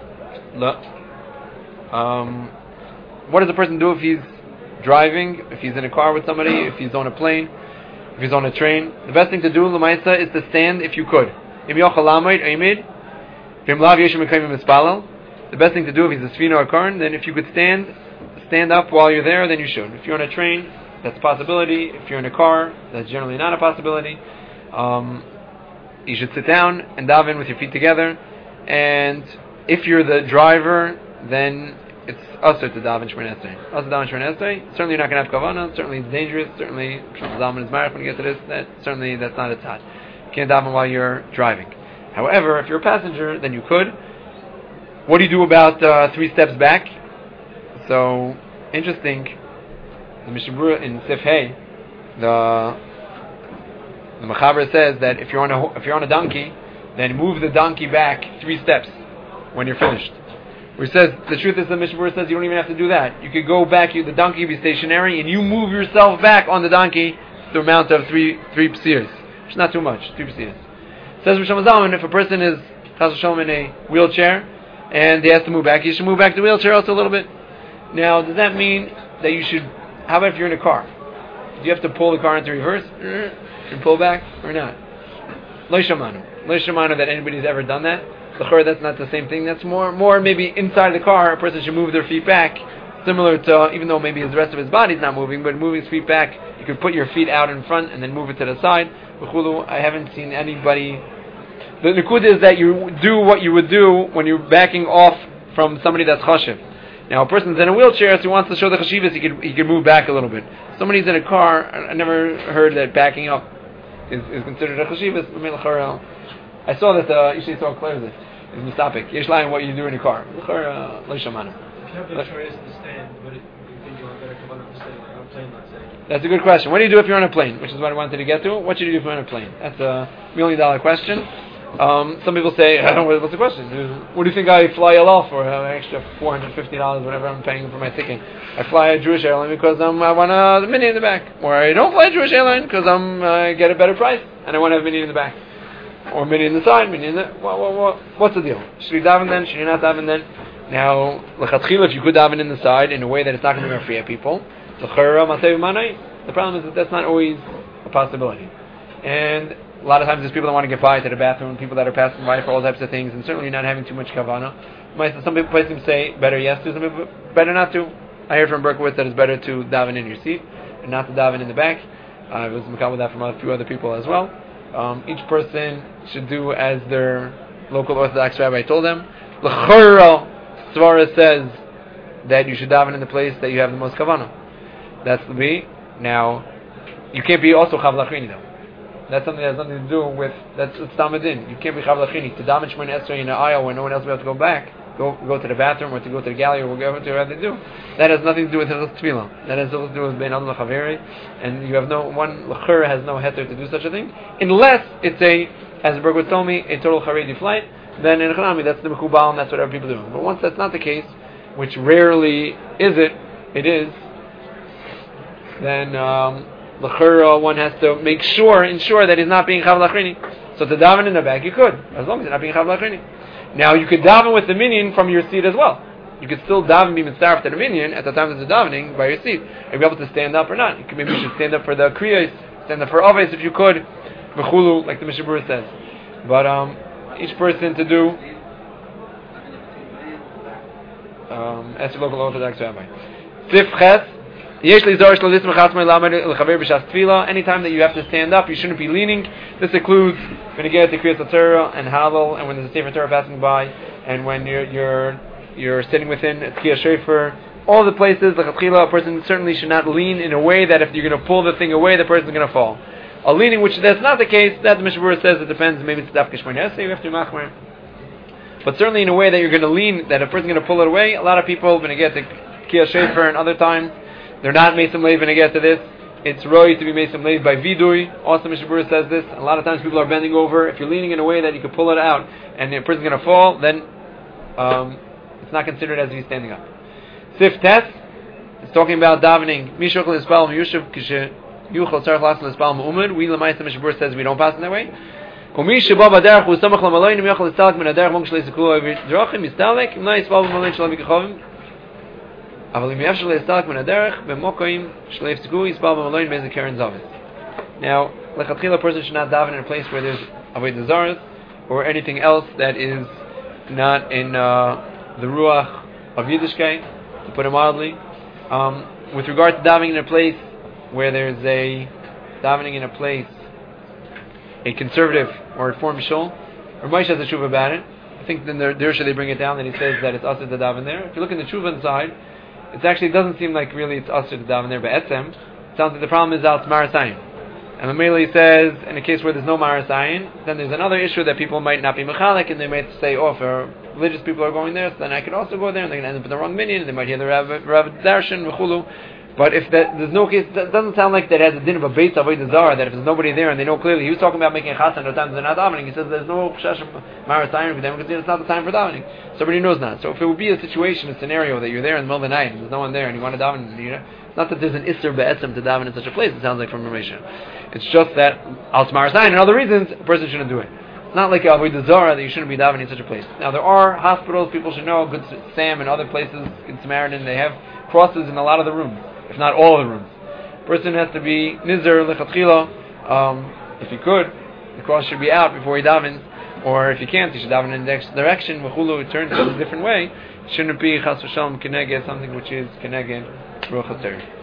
What does a person do if he's driving, if he's in a car with somebody, if he's on a plane, if he's on a train? The best thing to do, l'maisa, is to stand if you could. The best thing to do if he's a sfina or karn, then if you could stand up while you're there, then you should. If you're on a train, that's a possibility. If you're in a car, that's generally not a possibility. You should sit down and daven with your feet together. And if you're the driver, then it's usher to daven Shmoneh Esrei. Usher daven Shmoneh Esrei. Certainly you're not going to have kavanah. Certainly it's dangerous. Certainly Shlomo Zalman is married when you get to this. That's not a tzad. You can't daven while you're driving. However, if you're a passenger, then you could. What do you do about 3 steps back? So, interesting. The Mishnah Berurah in Sif Hey, the Mechaber says that if you're on a donkey, then move the donkey back 3 steps when you're finished. Where he says the truth is the Mishnah Berurah says you don't even have to do that. You could go back. The donkey will be stationary, and you move yourself back on the donkey the amount of three psirs, which is not too much. 3 psirs. Says Shlomo Zalman, if a person is chas v'shalom in a wheelchair, and he has to move back, you should move back the wheelchair also a little bit. Now, does that mean that you should, how about if you're in a car? Do you have to pull the car into reverse and pull back, or not? Lo shamanu that anybody's ever done that. L'chorah, that's not the same thing. That's more maybe inside the car, a person should move their feet back, similar to, even though maybe the rest of his body's not moving, but moving his feet back, you could put your feet out in front and then move it to the side. I haven't seen anybody. The nikud is that you do what you would do when you're backing off from somebody that's chashiv. Now, a person's in a wheelchair, so he wants to show the chashivas, he can move back a little bit. Somebody's in a car, I never heard that backing up is considered a chashivas. I saw that usually it's all clear this. It's mistapik. Yesh layin what you do in a car. If you have the choice to stand, but you think you want better come on to stand, like on a plane, let's say. That's a good question. What do you do if you're on a plane? Which is what I wanted to get to. What should you do if you're on a plane? That's a $1 million question. Some people say, what's the question? What do you think I fly Elal for? I have an extra $450, whatever I'm paying for my ticket. I fly a Jewish airline because I want a mini in the back. Or I don't fly a Jewish airline because I get a better price and I want to have a mini in the back. Or mini in the side, mini in the... What's the deal? Should you daven then? Should you not daven then? Now, l'chatchila, if you could daven in the side in a way that it's not going to interfere people, the problem is that that's not always a possibility. And a lot of times there's people that want to get by to the bathroom, people that are passing by for all types of things, and certainly not having too much kavanah. Some people say better yes to, some people better not to. I heard from Berkowitz that it's better to daven in your seat and not to daven in the back. I was makal with that from a few other people as well. Each person should do as their local Orthodox rabbi told them. L'chorah, Svara says that you should daven in the place that you have the most kavanah. That's the B. Now, you can't be also chav lachrini though. That's something that has nothing to do with, that's tamadin. You can't be chav lachrini. To daven shmona esrei in an aisle where no one else will have to go back, go to the bathroom or to go to the gallery or whatever to have to do. That has nothing to do with hilchos tefillah. That has nothing to do with bein adam l'chaveri. And you have l'chorah has no heter to do such a thing, unless it's as Bergwood told me, a total charedi flight. Then in Chanami, that's the mekubal, and that's what other people do. But once that's not the case, which rarely is it is, then l'chorah one has to ensure that he's not being chav lachrini. So to daven in the back, you could, as long as you're not being chav lachrini. Now you could daven with the minyan from your seat as well. You could still daven be mitzaref to the minyan at the time of the davening by your seat. Are you able to stand up or not? Maybe you should stand up for the kriyas, stand up for oves if you could, v'chulu, like the Mishnah Berurah says. But each person to do as your local Orthodox rabbi. Sif ches. Anytime that you have to stand up, you shouldn't be leaning. This includes when you get to Kriyas Torah and Halal, and when there's a Sefer Torah passing by, and when you're sitting within Tkiyah Shofar. All the places, a person certainly should not lean in a way that if you're going to pull the thing away, the person's going to fall. A leaning, which that's not the case, that the Mishnah Berurah says it depends. Maybe it's Daf Kishmon Yaseh, you have to machmer. But certainly in a way that you're going to lean, that a person's going to pull it away. A lot of people, when they get to Tkiyah Shofar and other times, they're not Mesim Leiv when they get to this. It's Roy to be Mesim Leiv by Vidui. Also, Mishnah Berurah says this. A lot of times people are bending over. If you're leaning in a way that you can pull it out and the person's going to fall, then it's not considered as if he's standing up. Sif Tes is talking about davening. Mishukal Ispal Yushav Kishe Yuchal Tzarech Lasan Ispal Mu'umad. We Lamaisa Mishnah Berurah says we don't pass in that way. Umi Shabab Aderech Hu Samach Lamaloinim Yachal Istalek Min Aderech Mong Shlei Sekul Drachim Istalek Im Nai Ispal Maloin Shalom Yikachovim. Now, lechatchila, a person should not daven in a place where there's avodah zaras or anything else that is not in the ruach of Yiddishkeit, to put it mildly. With regard to davening in a place where there's a conservative or reform shul, Ramesh has a tshuva about it. I think in the Dirsha they bring it down that he says that it's asur to daven there. If you look in the tshuva inside, it doesn't seem like really it's asur to daven there, but etzem, it sounds like the problem is out marasayin. And the Mele says, in a case where there's no marasayin, then there's another issue that people might not be mechalik, and they might say, for religious people are going there, so then I could also go there, and they're going to end up in the wrong minyan, and they might hear the Rav Darshan, v'chulu. But if there's no case, it doesn't sound like that has a din of a beit avodah zara, that if there's nobody there and they know clearly, he was talking about making a chatan at times they're not davening. He says there's no chash marasayin for them because it's not the time for davening. Somebody knows not. So if it would be a situation, a scenario that you're there in the middle of the night and there's no one there and you want to daven, it's not that there's an isser be'etzem to daven in such a place. It sounds like from Ramesha. It's just that al marasayin and other reasons a person shouldn't do it. not like Avodah Zarah that you shouldn't be davening in such a place. Now there are hospitals, people should know, Good Sam and other places, Good Samaritan, they have crosses in a lot of the rooms, if not all of the rooms. Person has to be nizer lechatchila. If he could, the cross should be out before he davens, or if he can't, he should daven in the next direction. V'chulu, turns in a different way. Shouldn't be chas v'shalom keneged, something which is keneged ruach haTorah.